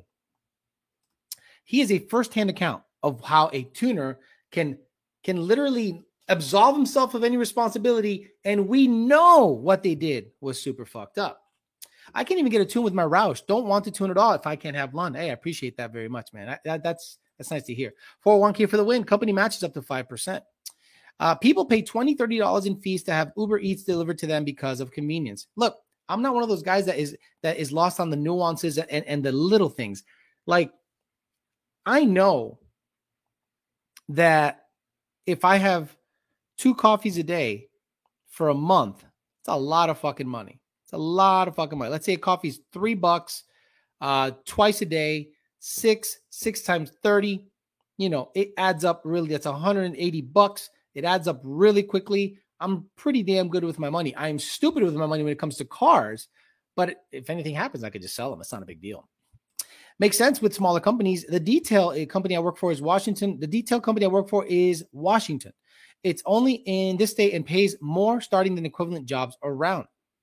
He is a firsthand account of how a tuner can, can literally absolve himself of any responsibility, and we know what they did was super fucked up. I can't even get a tune with my Roush. Don't want to tune at all if I can't have Lund. Hey, I appreciate that very much, man. I, that, that's that's nice to hear. four oh one k for the win. Company matches up to five percent. Uh, people pay twenty dollars, thirty dollars in fees to have Uber Eats delivered to them because of convenience. Look, I'm not one of those guys that is that is lost on the nuances and, and the little things. Like, I know that if I have two coffees a day for a month, it's a lot of fucking money. It's a lot of fucking money. Let's say a coffee's three bucks uh, twice a day, six, six times thirty. You know, it adds up really. That's one hundred eighty bucks. It adds up really quickly. I'm pretty damn good with my money. I'm stupid with my money when it comes to cars, but if anything happens, I could just sell them. It's not a big deal. Makes sense with smaller companies. The detail company I work for is Washington. The detail company I work for is Washington. It's only in this state and pays more starting than equivalent jobs around.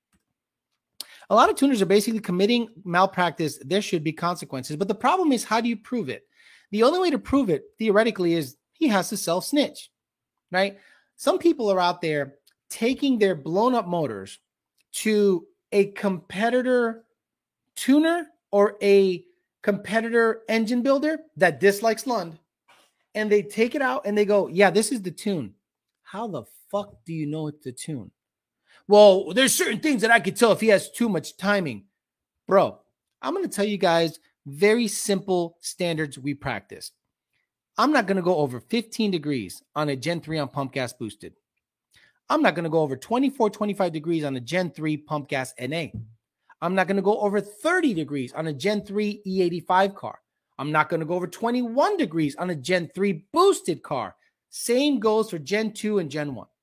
A lot of tuners are basically committing malpractice. There should be consequences. But the problem is, how do you prove it? The only way to prove it, theoretically, is he has to self-snitch, right? Some people are out there taking their blown-up motors to a competitor tuner or a competitor engine builder that dislikes Lund, and they take it out and they go, yeah, this is the tune. How the fuck do you know it's the tune? Well, there's certain things that I could tell if he has too much timing. Bro, I'm going to tell you guys very simple standards we practice. I'm not going to go over fifteen degrees on a Gen three on pump gas boosted. I'm not going to go over twenty-four, twenty-five degrees on a Gen three pump gas N A. I'm not going to go over thirty degrees on a Gen three E eighty-five car. I'm not going to go over twenty-one degrees on a Gen three boosted car. Same goes for Gen two and Gen one.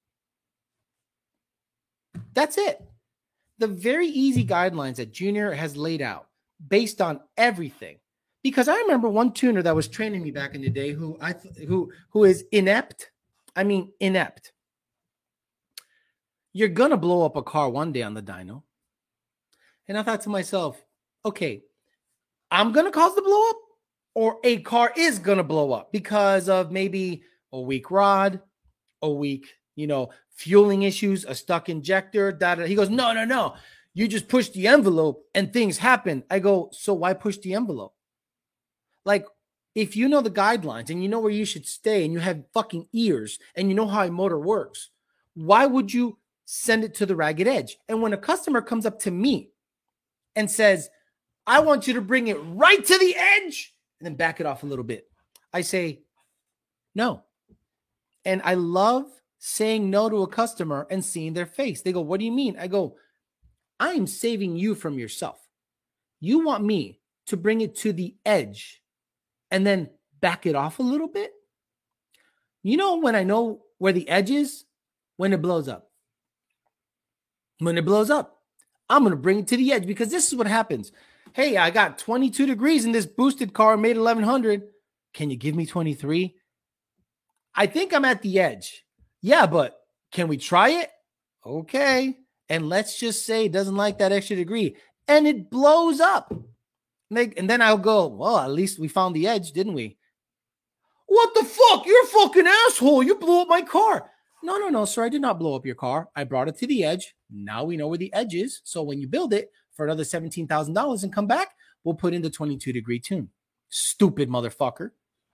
That's it. The very easy guidelines that Junior has laid out based on everything. Because I remember one tuner that was training me back in the day who I th- who who is inept. I mean inept. You're going to blow up a car one day on the dyno. And I thought to myself, okay, I'm going to cause the blow up, or a car is going to blow up because of maybe a weak rod, a weak, you know, fueling issues, a stuck injector. Da, da. He goes, no, no, no. You just push the envelope and things happen. I go, so why push the envelope? Like, if you know the guidelines and you know where you should stay and you have fucking ears and you know how a motor works, why would you send it to the ragged edge? And when a customer comes up to me and says, I want you to bring it right to the edge and then back it off a little bit, I say, no. And I love saying no to a customer and seeing their face. They go, what do you mean? I go, I am saving you from yourself. You want me to bring it to the edge and then back it off a little bit? You know when I know where the edge is? When it blows up. When it blows up, I'm going to bring it to the edge, because this is what happens. Hey, I got twenty-two degrees in this boosted car, made eleven hundred. Can you give me twenty-three? I think I'm at the edge. Yeah, but can we try it? Okay. and let's just say it doesn't like that extra degree, and it blows up. And, they, and then I'll go, well, at least we found the edge, didn't we? What the fuck? You're a fucking asshole. You blew up my car. No, no, no, sir. I did not blow up your car. I brought it to the edge. Now we know where the edge is. So when you build it for another seventeen thousand dollars and come back, we'll put in the twenty-two degree tune. Stupid motherfucker.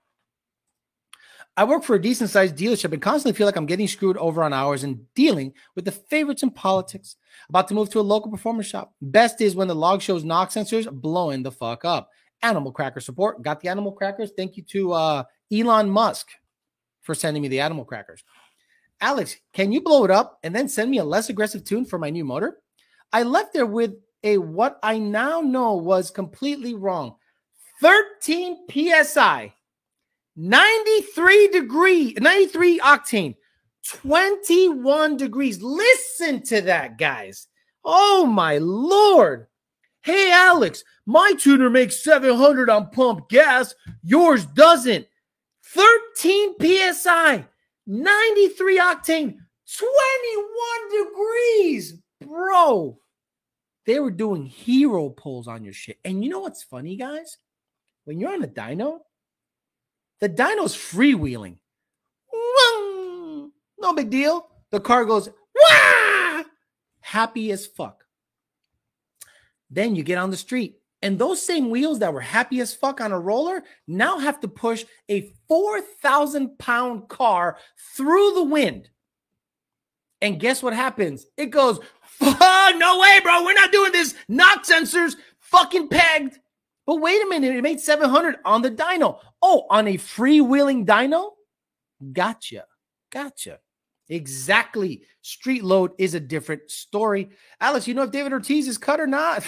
I work for a decent sized dealership and constantly feel like I'm getting screwed over on hours and dealing with the favorites in politics. About to move to a local performance shop. Best is when the log shows knock sensors blowing the fuck up. Animal cracker support. Got the animal crackers. Thank you to uh, Elon Musk for sending me the animal crackers. Alex, can you blow it up and then send me a less aggressive tune for my new motor? I left there with a what I now know was completely wrong. thirteen P S I. ninety-three degree, ninety-three octane, twenty-one degrees. Listen to that, guys. Oh, my Lord. Hey, Alex, my tuner makes seven hundred on pump gas. Yours doesn't. thirteen P S I, ninety-three octane, twenty-one degrees. Bro, they were doing hero pulls on your shit. And you know what's funny, guys? When you're on a dyno, the dyno's freewheeling. No big deal. The car goes, wah! Happy as fuck. Then you get on the street, and those same wheels that were happy as fuck on a roller now have to push a four thousand pound car through the wind. And guess what happens? It goes, oh, no way, bro. We're not doing this. Knock sensors fucking pegged. But wait a minute. It made seven hundred on the dyno. Oh, on a freewheeling dyno? Gotcha. Gotcha. Exactly. Street load is a different story. Alex, you know if David Ortiz is cut or not?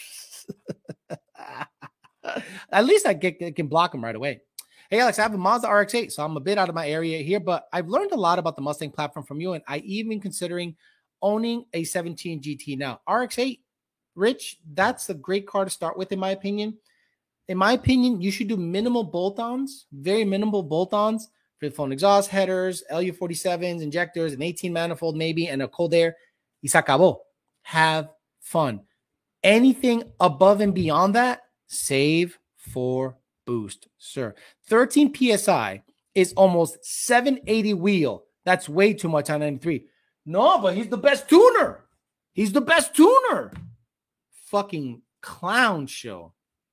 At least I, get, I can block him right away. Hey, Alex, I have a Mazda R X eight, so I'm a bit out of my area here, but I've learned a lot about the Mustang platform from you, and I even considering owning a seventeen G T now. R X eight, Rich, that's a great car to start with, in my opinion. In my opinion, you should do minimal bolt-ons, very minimal bolt-ons for the phone exhaust headers, L U forty-sevens, injectors, an eighteen manifold maybe, and a cold air. Y se acabó. Have fun. Anything above and beyond that, save for boost, sir. thirteen P S I is almost seven eighty wheel. That's way too much on ninety-three. No, but he's the best tuner. He's the best tuner. Fucking clown show.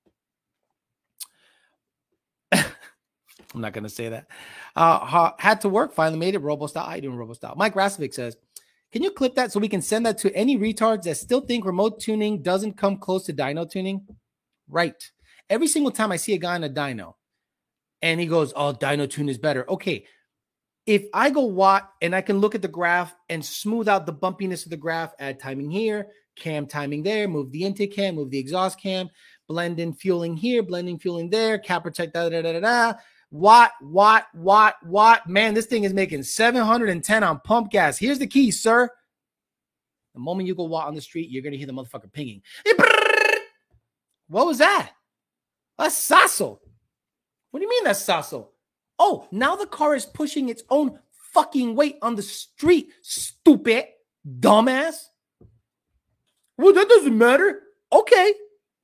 I'm not going to say that. Uh, had to work. Finally made it. Robo style. How you doing, Robo style? Mike Rasovic says, can you clip that so we can send that to any retards that still think remote tuning doesn't come close to dyno tuning? Right. Every single time I see a guy on a dyno and he goes, oh, dyno tune is better. Okay. If I go watt and I can look at the graph and smooth out the bumpiness of the graph, add timing here, cam timing there, move the intake cam, move the exhaust cam, blend in fueling here, blending fueling there, cap protect, da da da da da. Watt, watt, watt, watt. Man, this thing is making seven hundred ten on pump gas. Here's the key, sir. The moment you go watt on the street, you're going to hear the motherfucker pinging. What was that? That's Sasso. What do you mean that's Sasso? Oh, now the car is pushing its own fucking weight on the street. Stupid. Dumbass. Well, that doesn't matter. Okay.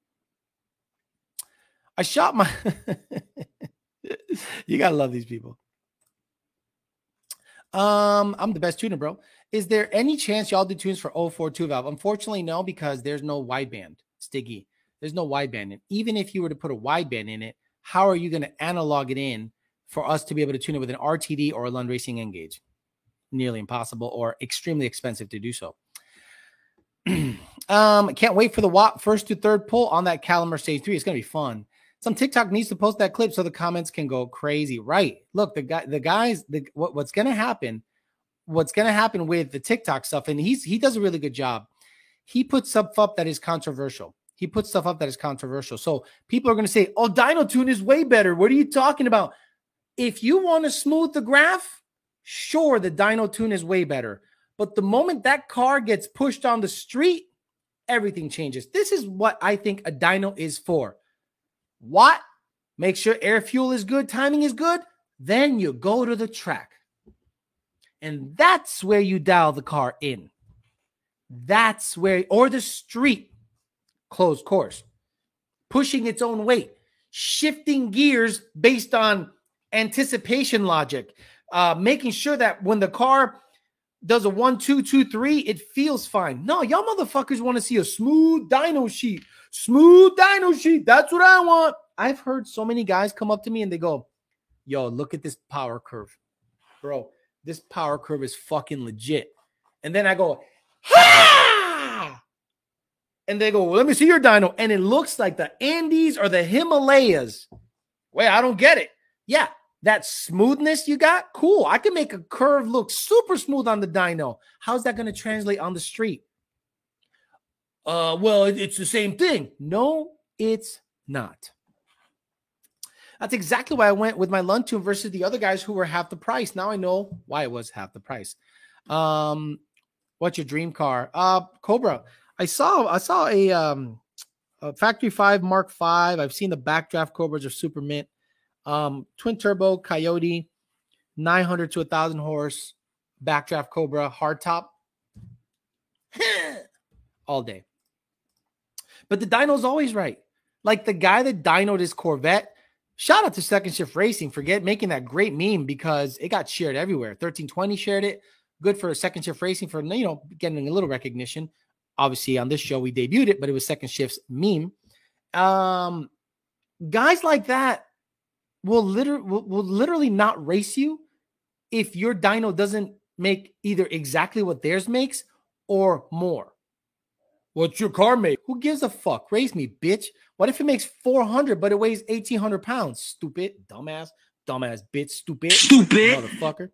I shot my... You gotta love these people. Um, I'm the best tuner, bro. Is there any chance y'all do tunes for oh four two valve? Unfortunately, no, because there's no wideband, Stiggy. There's no wideband. And even if you were to put a wideband in it, how are you going to analog it in for us to be able to tune it with an R T D or a Lund Racing N-Gauge? Nearly impossible or extremely expensive to do so. um, can't wait for the watt first to third pull on that Callum Mercedes three. It's going to be fun. Some TikTok needs to post that clip so the comments can go crazy. Right. Look, the guy, the guys, the, what, what's going to happen, what's going to happen with the TikTok stuff. And he's, he does a really good job. He puts stuff up that is controversial. He puts stuff up that is controversial. So people are going to say, oh, dyno tune is way better. What are you talking about? If you want to smooth the graph, sure, the dyno tune is way better. But the moment that car gets pushed on the street, everything changes. This is what I think a dyno is for. Watt, make sure air fuel is good, timing is good, then you go to the track. And that's where you dial the car in. That's where, or the street, closed course, pushing its own weight, shifting gears based on anticipation logic, uh, making sure that when the car does a one, two, two, three, it feels fine. No, y'all motherfuckers want to see a smooth dyno sheet. Smooth dyno sheet. That's what I want. I've heard so many guys come up to me and they go, yo, look at this power curve. Bro, this power curve is fucking legit. And then I go, ha! And they go, well, let me see your dyno. And it looks like the Andes or the Himalayas. Wait, I don't get it. Yeah, that smoothness you got, cool. I can make a curve look super smooth on the dyno. How's that going to translate on the street? Uh, well, it's the same thing. No, it's not. That's exactly why I went with my Luntune versus the other guys who were half the price. Now I know why it was half the price. Um, what's your dream car? Uh, Cobra. I saw I saw a, um, a Factory five Mark five. I've seen the backdraft Cobras are super mint. Um, twin turbo Coyote, nine hundred to one thousand horse, backdraft Cobra, hardtop. All day. But the dyno's always right. Like the guy that dynoed his Corvette, shout out to Second Shift Racing for get, making that great meme because it got shared everywhere. thirteen twenty shared it. Good for Second Shift Racing for, you know, getting a little recognition. Obviously, on this show, we debuted it, but it was Second Shift's meme. Um, guys like that will, liter- will, will literally not race you if your dyno doesn't make either exactly what theirs makes or more. What's your car make? Who gives a fuck? Race me, bitch. What if it makes four hundred, but it weighs eighteen hundred pounds? Stupid, dumbass, dumbass, bitch, stupid, Stupid. motherfucker.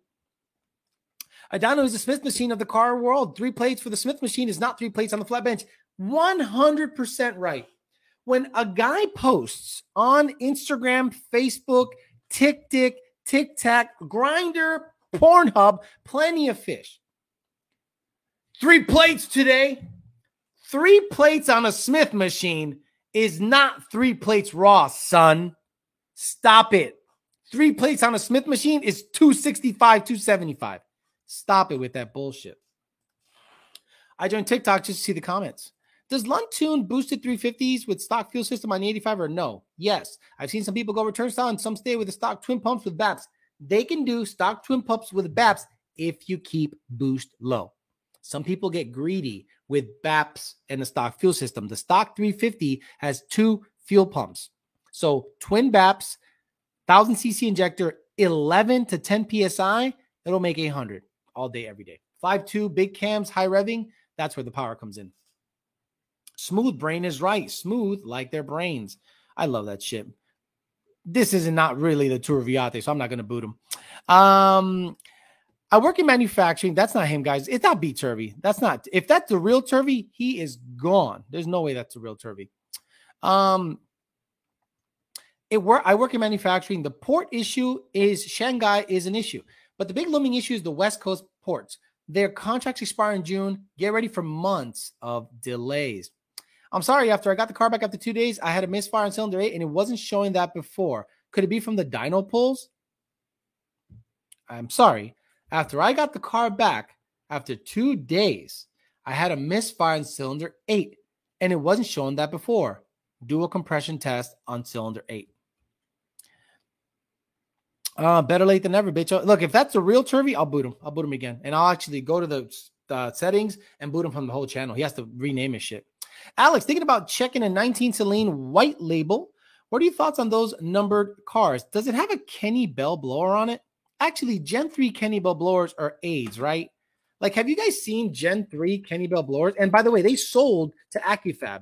A dyno is the Smith machine of the car world. Three plates for the Smith machine is not three plates on the flat bench. one hundred percent right. When a guy posts on Instagram, Facebook, TikTok, TikTok, Grindr, Pornhub, plenty of fish. Three plates today. Three plates on a Smith machine is not three plates raw, son. Stop it. Three plates on a Smith machine is two sixty-five, two seventy-five. Stop it with that bullshit. I joined TikTok just to see the comments. Does Luntune boosted three fifties with stock fuel system on the eighty-five or no? Yes. I've seen some people go return style and some stay with the stock twin pumps with B A Ps. They can do stock twin pumps with B A Ps if you keep boost low. Some people get greedy with B A Ps and the stock fuel system. The stock three fifty has two fuel pumps. So twin B A Ps, one thousand c c injector, eleven to ten P S I, it'll make eight hundred all day, every day. five two, big cams, high revving, that's where the power comes in. Smooth brain is right. Smooth like their brains. I love that shit. This is not really the Tour Viate, so I'm not going to boot him. Um, I work in manufacturing. That's not him, guys. It's not B Turvy. That's not. If that's the real Turvy, he is gone. There's no way that's the real Turvy. Um, it work. I work in manufacturing. The port issue is Shanghai is an issue, but the big looming issue is the West Coast ports. Their contracts expire in June. Get ready for months of delays. I'm sorry. After I got the car back after two days, I had a misfire on cylinder eight, and it wasn't showing that before. Could it be from the dyno pulls? I'm sorry. After I got the car back, after two days, I had a misfire on cylinder eight, and it wasn't showing that before. Do a compression test on cylinder eight. Uh, better late than never, bitch. Look, if that's a real Turvy, I'll boot him. I'll boot him again. And I'll actually go to the uh, settings and boot him from the whole channel. He has to rename his shit. Alex, thinking about checking a nineteen Celine white label. What are your thoughts on those numbered cars? Does it have a Kenny Bell blower on it? Actually, Gen three Kenny Bell blowers are aids, right? Like, have you guys seen Gen three Kenny Bell blowers? And by the way, they sold to AccuFab.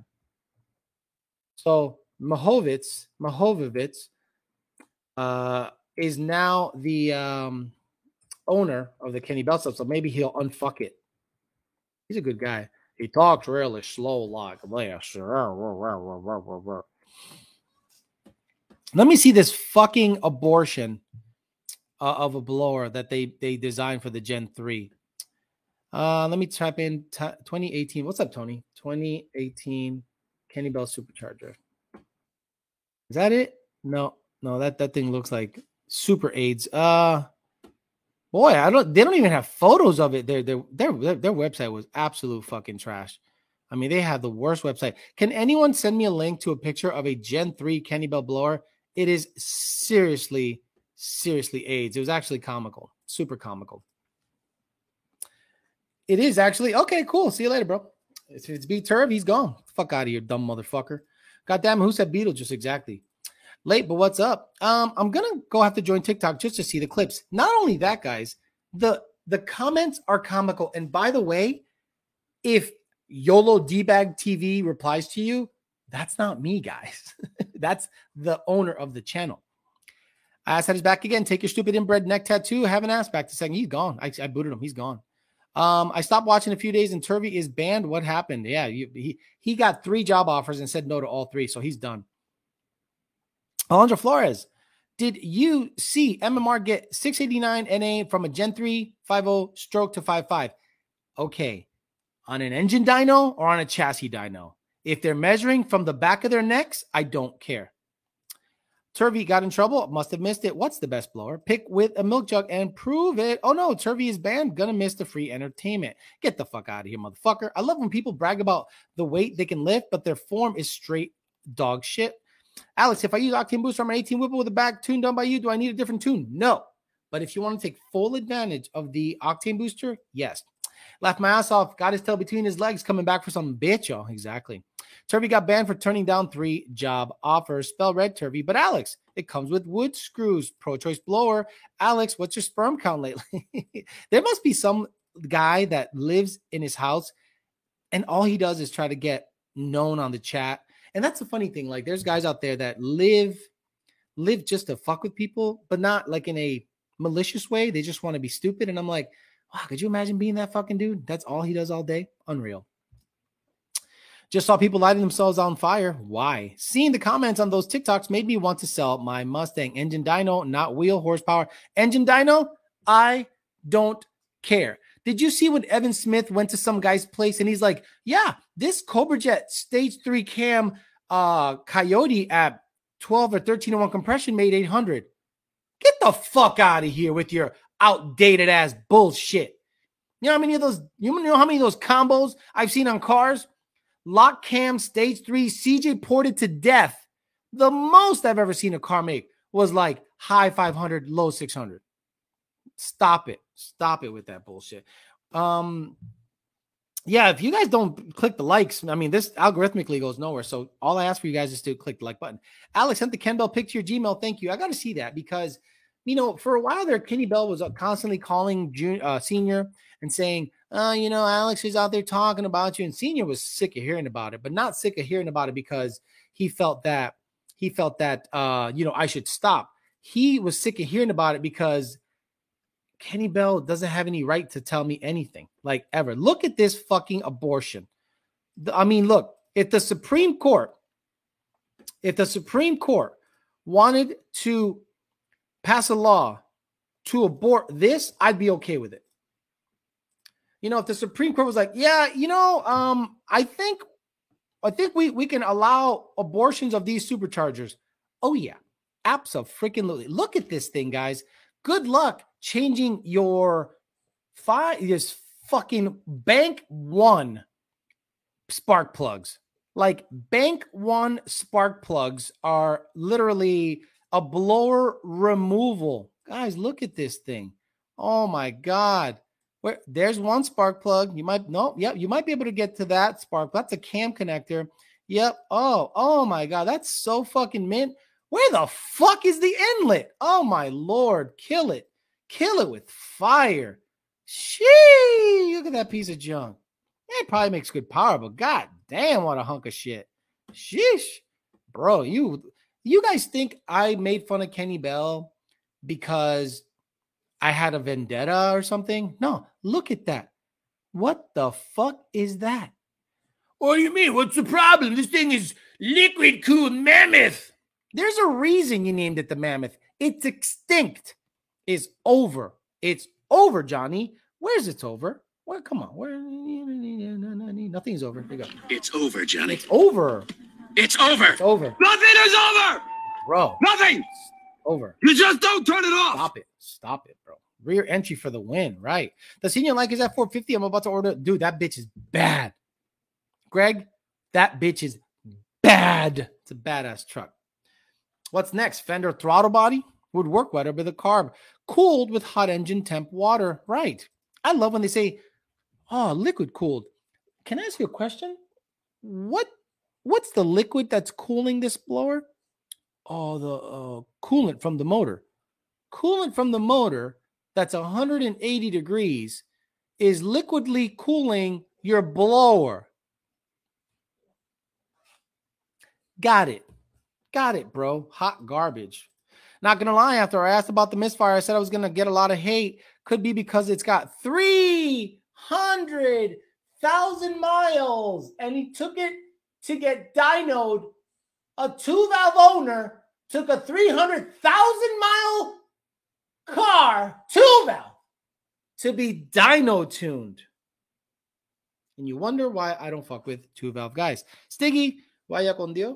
So Mahovitz, Mahovovitz uh, is now the um, owner of the Kenny Bell stuff. So maybe he'll unfuck it. He's a good guy. He talks really slow like this. Let me see this fucking abortion uh, of a blower that they, they designed for the Gen three. Uh, let me type in t- twenty eighteen. What's up, Tony? twenty eighteen Kenny Bell Supercharger. Is that it? No, no, that, that thing looks like super aids. Uh, Boy, I don't. They don't even have photos of it. Their their their their website was absolute fucking trash. I mean, they have the worst website. Can anyone send me a link to a picture of a Gen three Kenny Bell blower? It is seriously, seriously AIDS. It was actually comical, super comical. It is actually okay. Cool. See you later, bro. If it's B Turv, he's gone. Fuck out of here, dumb motherfucker. Goddamn, who said Beetlejuice exactly? Late, but what's up? Um, I'm gonna go have to join TikTok just to see the clips. Not only that, guys, the the comments are comical. And by the way, if YOLO D-Bag T V replies to you, that's not me, guys. That's the owner of the channel. Assad is back again. Take your stupid inbred neck tattoo. Haven't asked back to second. He's gone. I, I booted him. He's gone. Um, I stopped watching a few days and Turvey is banned. What happened? Yeah, you, he he got three job offers and said no to all three, so he's done. Alondra Flores, did you see M M R get six eighty-nine N A from a Gen three fifty stroke to five five? Okay, on an engine dyno or on a chassis dyno? If they're measuring from the back of their necks, I don't care. Turvey got in trouble. Must have missed it. What's the best blower? Pick with a milk jug and prove it. Oh no, Turvey is banned. Gonna miss the free entertainment. Get the fuck out of here, motherfucker. I love when people brag about the weight they can lift, but their form is straight dog shit. Alex, if I use Octane Booster on my eighteen Whipple with a back tune done by you, do I need a different tune? No. But if you want to take full advantage of the Octane Booster, yes. Laughed my ass off. Got his tail between his legs coming back for some bitch. Oh, exactly. Turvey got banned for turning down three job offers. Spell red Turvey. But Alex, it comes with wood screws. Pro-choice blower. Alex, what's your sperm count lately? There must be some guy that lives in his house and all he does is try to get known on the chat. And that's the funny thing. Like, there's guys out there that live, live just to fuck with people, but not like in a malicious way. They just want to be stupid. And I'm like, wow, could you imagine being that fucking dude? That's all he does all day. Unreal. Just saw people lighting themselves on fire. Why? Seeing the comments on those TikToks made me want to sell my Mustang. Engine dyno, not wheel horsepower. Engine dyno, I don't care. Did you see when Evan Smith went to some guy's place and he's like, yeah, this Cobra Jet stage three cam uh, Coyote at twelve or thirteen oh one compression made eight hundred. Get the fuck out of here with your outdated ass bullshit. You know how many of those, you know how many of those combos I've seen on cars? Lock cam stage three C J ported to death. The most I've ever seen a car make was like high five hundred, low six hundred. Stop it. Stop it with that bullshit. Um, yeah, if you guys don't click the likes, I mean, this algorithmically goes nowhere. So all I ask for you guys is to click the like button. Alex sent the Ken Bell pic to your Gmail. Thank you. I got to see that because, you know, for a while there, Kenny Bell was constantly calling junior, uh, Senior and saying, uh, you know, Alex is out there talking about you. And Senior was sick of hearing about it, but not sick of hearing about it because he felt that, he felt that, uh, you know, I should stop. He was sick of hearing about it because Kenny Bell doesn't have any right to tell me anything, like ever. Look at this fucking abortion. I mean, look, if the Supreme Court, if the Supreme Court wanted to pass a law to abort this, I'd be okay with it. You know, if the Supreme Court was like, yeah, you know, um, I think, I think we, we can allow abortions of these superchargers. Oh yeah, abso-freaking-lutely. Look at this thing, guys. Good luck changing your five, this fucking Bank One spark plugs. Like Bank One spark plugs are literally a blower removal. Guys, look at this thing. Oh my God. Where there's one spark plug. You might no, yep, you might be able to get to that spark. That's a cam connector. Yep. Oh, oh my God. That's so fucking mint. Where the fuck is the inlet? Oh my Lord. Kill it. Kill it with fire. Shee. Look at that piece of junk. It probably makes good power, but god damn, what a hunk of shit. Sheesh. Bro, you you guys think I made fun of Kenny Bell because I had a vendetta or something? No, look at that. What the fuck is that? What do you mean? What's the problem? This thing is liquid cooled mammoth. There's a reason you named it the Mammoth. It's extinct. It's over. It's over, Johnny. Where's it's over? Where? Come on. Where? Nothing's over. Here you go. It's over, Johnny. It's over. It's over. It's over. Nothing is over. Bro. Nothing. It's over. You just don't turn it off. Stop it. Stop it, bro. Rear entry for the win, right? The senior like is at four fifty. I'm about to order. Dude, that bitch is bad. Greg, that bitch is bad. It's a badass truck. What's next? Fender throttle body would work better with a carb. Cooled with hot engine temp water. Right. I love when they say, oh, liquid cooled. Can I ask you a question? What What's the liquid that's cooling this blower? Oh, the uh, coolant from the motor. Coolant from the motor that's one hundred eighty degrees is liquidly cooling your blower. Got it. Got it, bro. Hot garbage. Not going to lie, after I asked about the misfire, I said I was going to get a lot of hate. Could be because it's got three hundred thousand miles and he took it to get dynoed. A two-valve owner took a three hundred thousand mile car, two-valve, to be dyno tuned. And you wonder why I don't fuck with two-valve guys. Stiggy, vaya con Dios.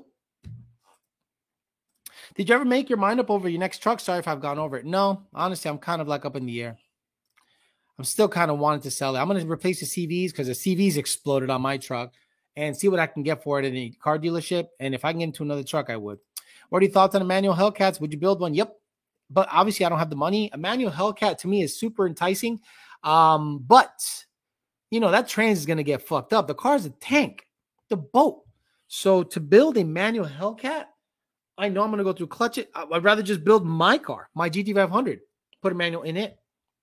Did you ever make your mind up over your next truck? Sorry if I've gone over it. No, honestly, I'm kind of like up in the air. I'm still kind of wanting to sell it. I'm going to replace the C Vs because the C Vs exploded on my truck and see what I can get for it in a car dealership. And if I can get into another truck, I would. What are your thoughts on a manual Hellcats? Would you build one? Yep. But obviously, I don't have the money. A manual Hellcat to me is super enticing. Um, but, you know, that trans is going to get fucked up. The car's a tank, the boat. So to build a manual Hellcat, I know I'm going to go through clutch it. I'd rather just build my car, my G T five hundred, put a manual in it.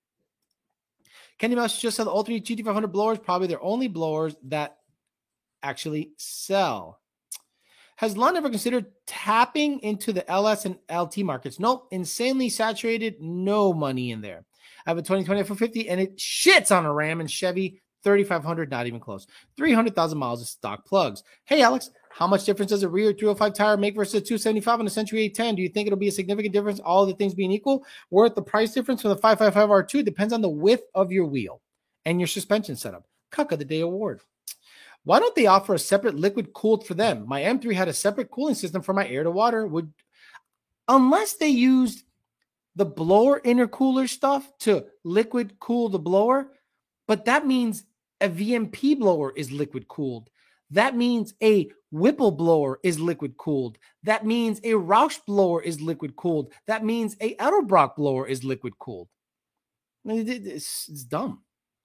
Kenny Mouse just sell the alternate G T five hundred blowers, probably their only blowers that actually sell. Has Lund ever considered tapping into the L S and L T markets? Nope. Insanely saturated. No money in there. I have a twenty twenty F four fifty and it shits on a Ram and Chevy thirty-five hundred. Not even close. three hundred thousand miles of stock plugs. Hey, Alex, how much difference does a rear three oh five tire make versus a two seventy-five on a Century eight ten? Do you think it'll be a significant difference, all the things being equal? Worth the price difference for the five fifty-five R two depends on the width of your wheel and your suspension setup. Cuck of the Day Award. Why don't they offer a separate liquid cooled for them? My M three had a separate cooling system for my air to water. Would, unless they used the blower intercooler stuff to liquid cool the blower, but that means a V M P blower is liquid cooled. That means a Whipple blower is liquid cooled. That means a Roush blower is liquid cooled. That means a Edelbrock blower is liquid cooled. It's, it's dumb.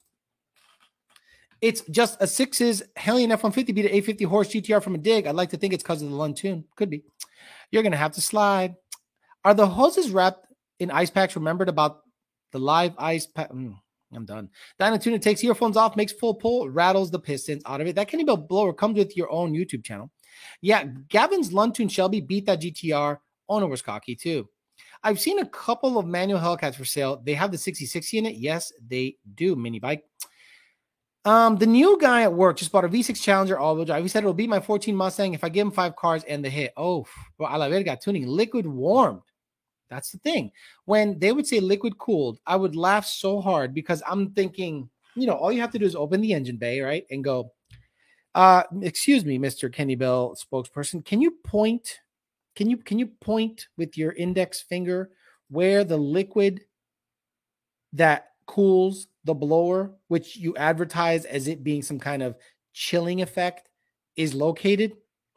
It's just a sixes Hellion F one fifty beat an eight fifty horse G T R from a dig. I'd like to think it's because of the Lund tune. Could be. You're going to have to slide. Are the hoses wrapped in ice packs remembered about the live ice pack? Mm, I'm done. Dyno Tuner takes earphones off, makes full pull, rattles the pistons out of it. That Kenny Bell blower comes with your own YouTube channel. Yeah, Gavin's Lund tune Shelby beat that G T R. Owner was cocky too. I've seen a couple of manual Hellcats for sale. They have the sixty sixty in it. Yes, they do. Mini bike. Um, the new guy at work just bought a V six Challenger all-wheel drive. He said it'll be my fourteen Mustang if I give him five cars and the hit. Oh, well, a la verga tuning, liquid warmed. That's the thing. When they would say liquid cooled, I would laugh so hard because I'm thinking, you know, all you have to do is open the engine bay, right, and go, uh, excuse me, Mister Kenny Bell spokesperson, can you point, can you can you point with your index finger where the liquid that cools the blower, which you advertise as it being some kind of chilling effect, is located?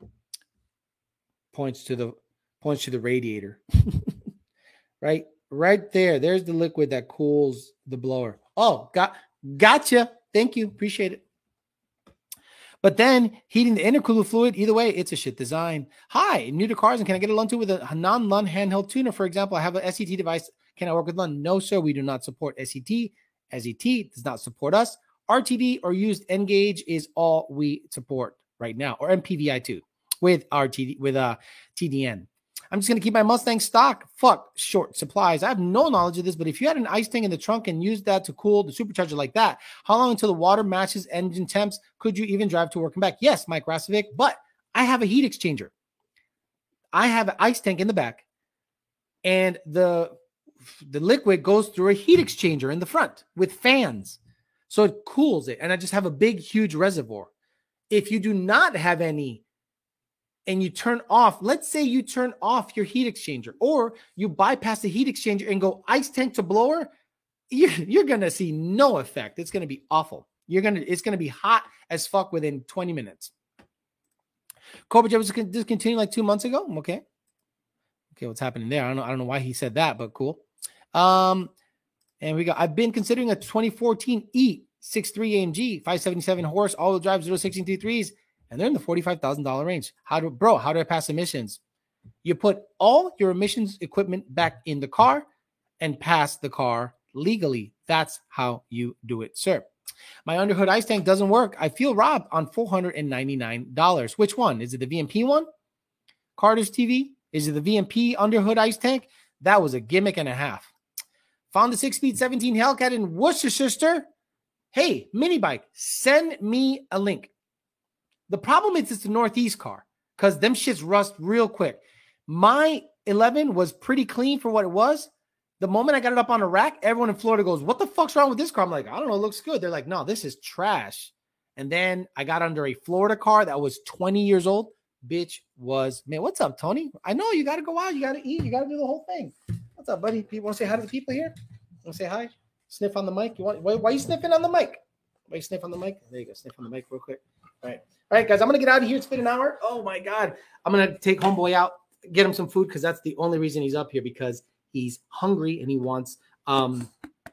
Points to the points to the radiator. Right, right there. There's the liquid that cools the blower. Oh, got gotcha. Thank you, appreciate it. But then heating the intercooler fluid, either way, it's a shit design. Hi, new to cars, and can I get a Lund tune with a non-Lund handheld tuner? For example, I have an S E T device. Can I work with Lund? No, sir. We do not support S E T. S E T does not support us. R T D or used N-Gauge is all we support right now, or M P V I two with R T D with uh T D N. I'm just going to keep my Mustang stock. Fuck short supplies. I have no knowledge of this, but if you had an ice tank in the trunk and used that to cool the supercharger like that, how long until the water matches engine temps? Could you even drive to work and back? Yes, Mike Rasovic, but I have a heat exchanger. I have an ice tank in the back, and the, the liquid goes through a heat exchanger in the front with fans. So it cools it, and I just have a big, huge reservoir. If you do not have any and you turn off, let's say you turn off your heat exchanger or you bypass the heat exchanger and go ice tank to blower, you're, you're going to see no effect. It's going to be awful. You're going to, it's going to be hot as fuck within twenty minutes. Cobra Jet was discontinued like two months ago. Okay. Okay. What's happening there? I don't know. I don't know why he said that, but cool. Um, and we got, I've been considering a twenty fourteen E sixty-three A M G, five seventy-seven horse, all-wheel drive, zero sixteen thirty-threes, and they're in the forty-five thousand dollars range. How do, bro, how do I pass emissions? You put all your emissions equipment back in the car and pass the car legally. That's how you do it, sir. My underhood ice tank doesn't work. I feel robbed on four hundred ninety-nine dollars. Which one? Is it the V M P one? Carter's T V? Is it the V M P underhood ice tank? That was a gimmick and a half. Found the six-speed seventeen Hellcat in Worcestershire. Hey, mini bike, send me a link. The problem is it's the Northeast car because them shits rust real quick. My eleven was pretty clean for what it was. The moment I got it up on a rack, everyone in Florida goes, what the fuck's wrong with this car? I'm like, I don't know. It looks good. They're like, no, this is trash. And then I got under a Florida car that was twenty years old. Bitch was, man, what's up, Tony? I know you got to go out. You got to eat. You got to do the whole thing. What's up, buddy? You want to say hi to the people here? Want to say hi? Sniff on the mic. You want? Why, why are you sniffing on the mic? Why you sniff on the mic? There you go. Sniff on the mic real quick. All right. All right, guys. I'm going to get out of here. It's been an hour. Oh, my God. I'm going to take homeboy out, get him some food because that's the only reason he's up here because he's hungry and he wants um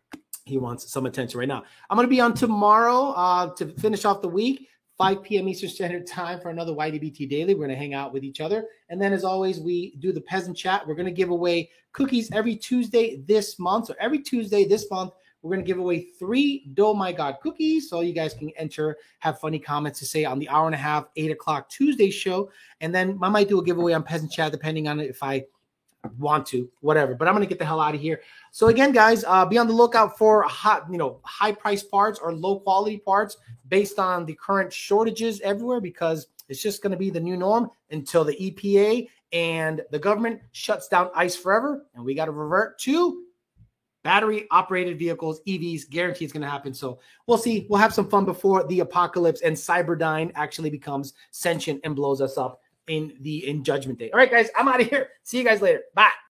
he wants some attention right now. I'm going to be on tomorrow uh, to finish off the week, five p.m. Eastern Standard Time for another Y D B T Daily. We're going to hang out with each other. And then as always, we do the peasant chat. We're going to give away cookies every Tuesday this month. So every Tuesday this month, we're going to give away three Do My God cookies. So you guys can enter, have funny comments to say on the hour and a half, eight o'clock Tuesday show. And then I might do a giveaway on peasant chat, depending on if I want to, whatever. But I'm going to get the hell out of here. So again, guys, uh, be on the lookout for hot, you know, high price parts or low quality parts based on the current shortages everywhere, because it's just going to be the new norm until the E P A and the government shuts down ICE forever. And we got to revert to battery operated vehicles, E Vs. Guarantee it's going to happen. So we'll see. We'll have some fun before the apocalypse and Cyberdyne actually becomes sentient and blows us up in the in Judgment Day. All right, guys, I'm out of here. See you guys later. Bye.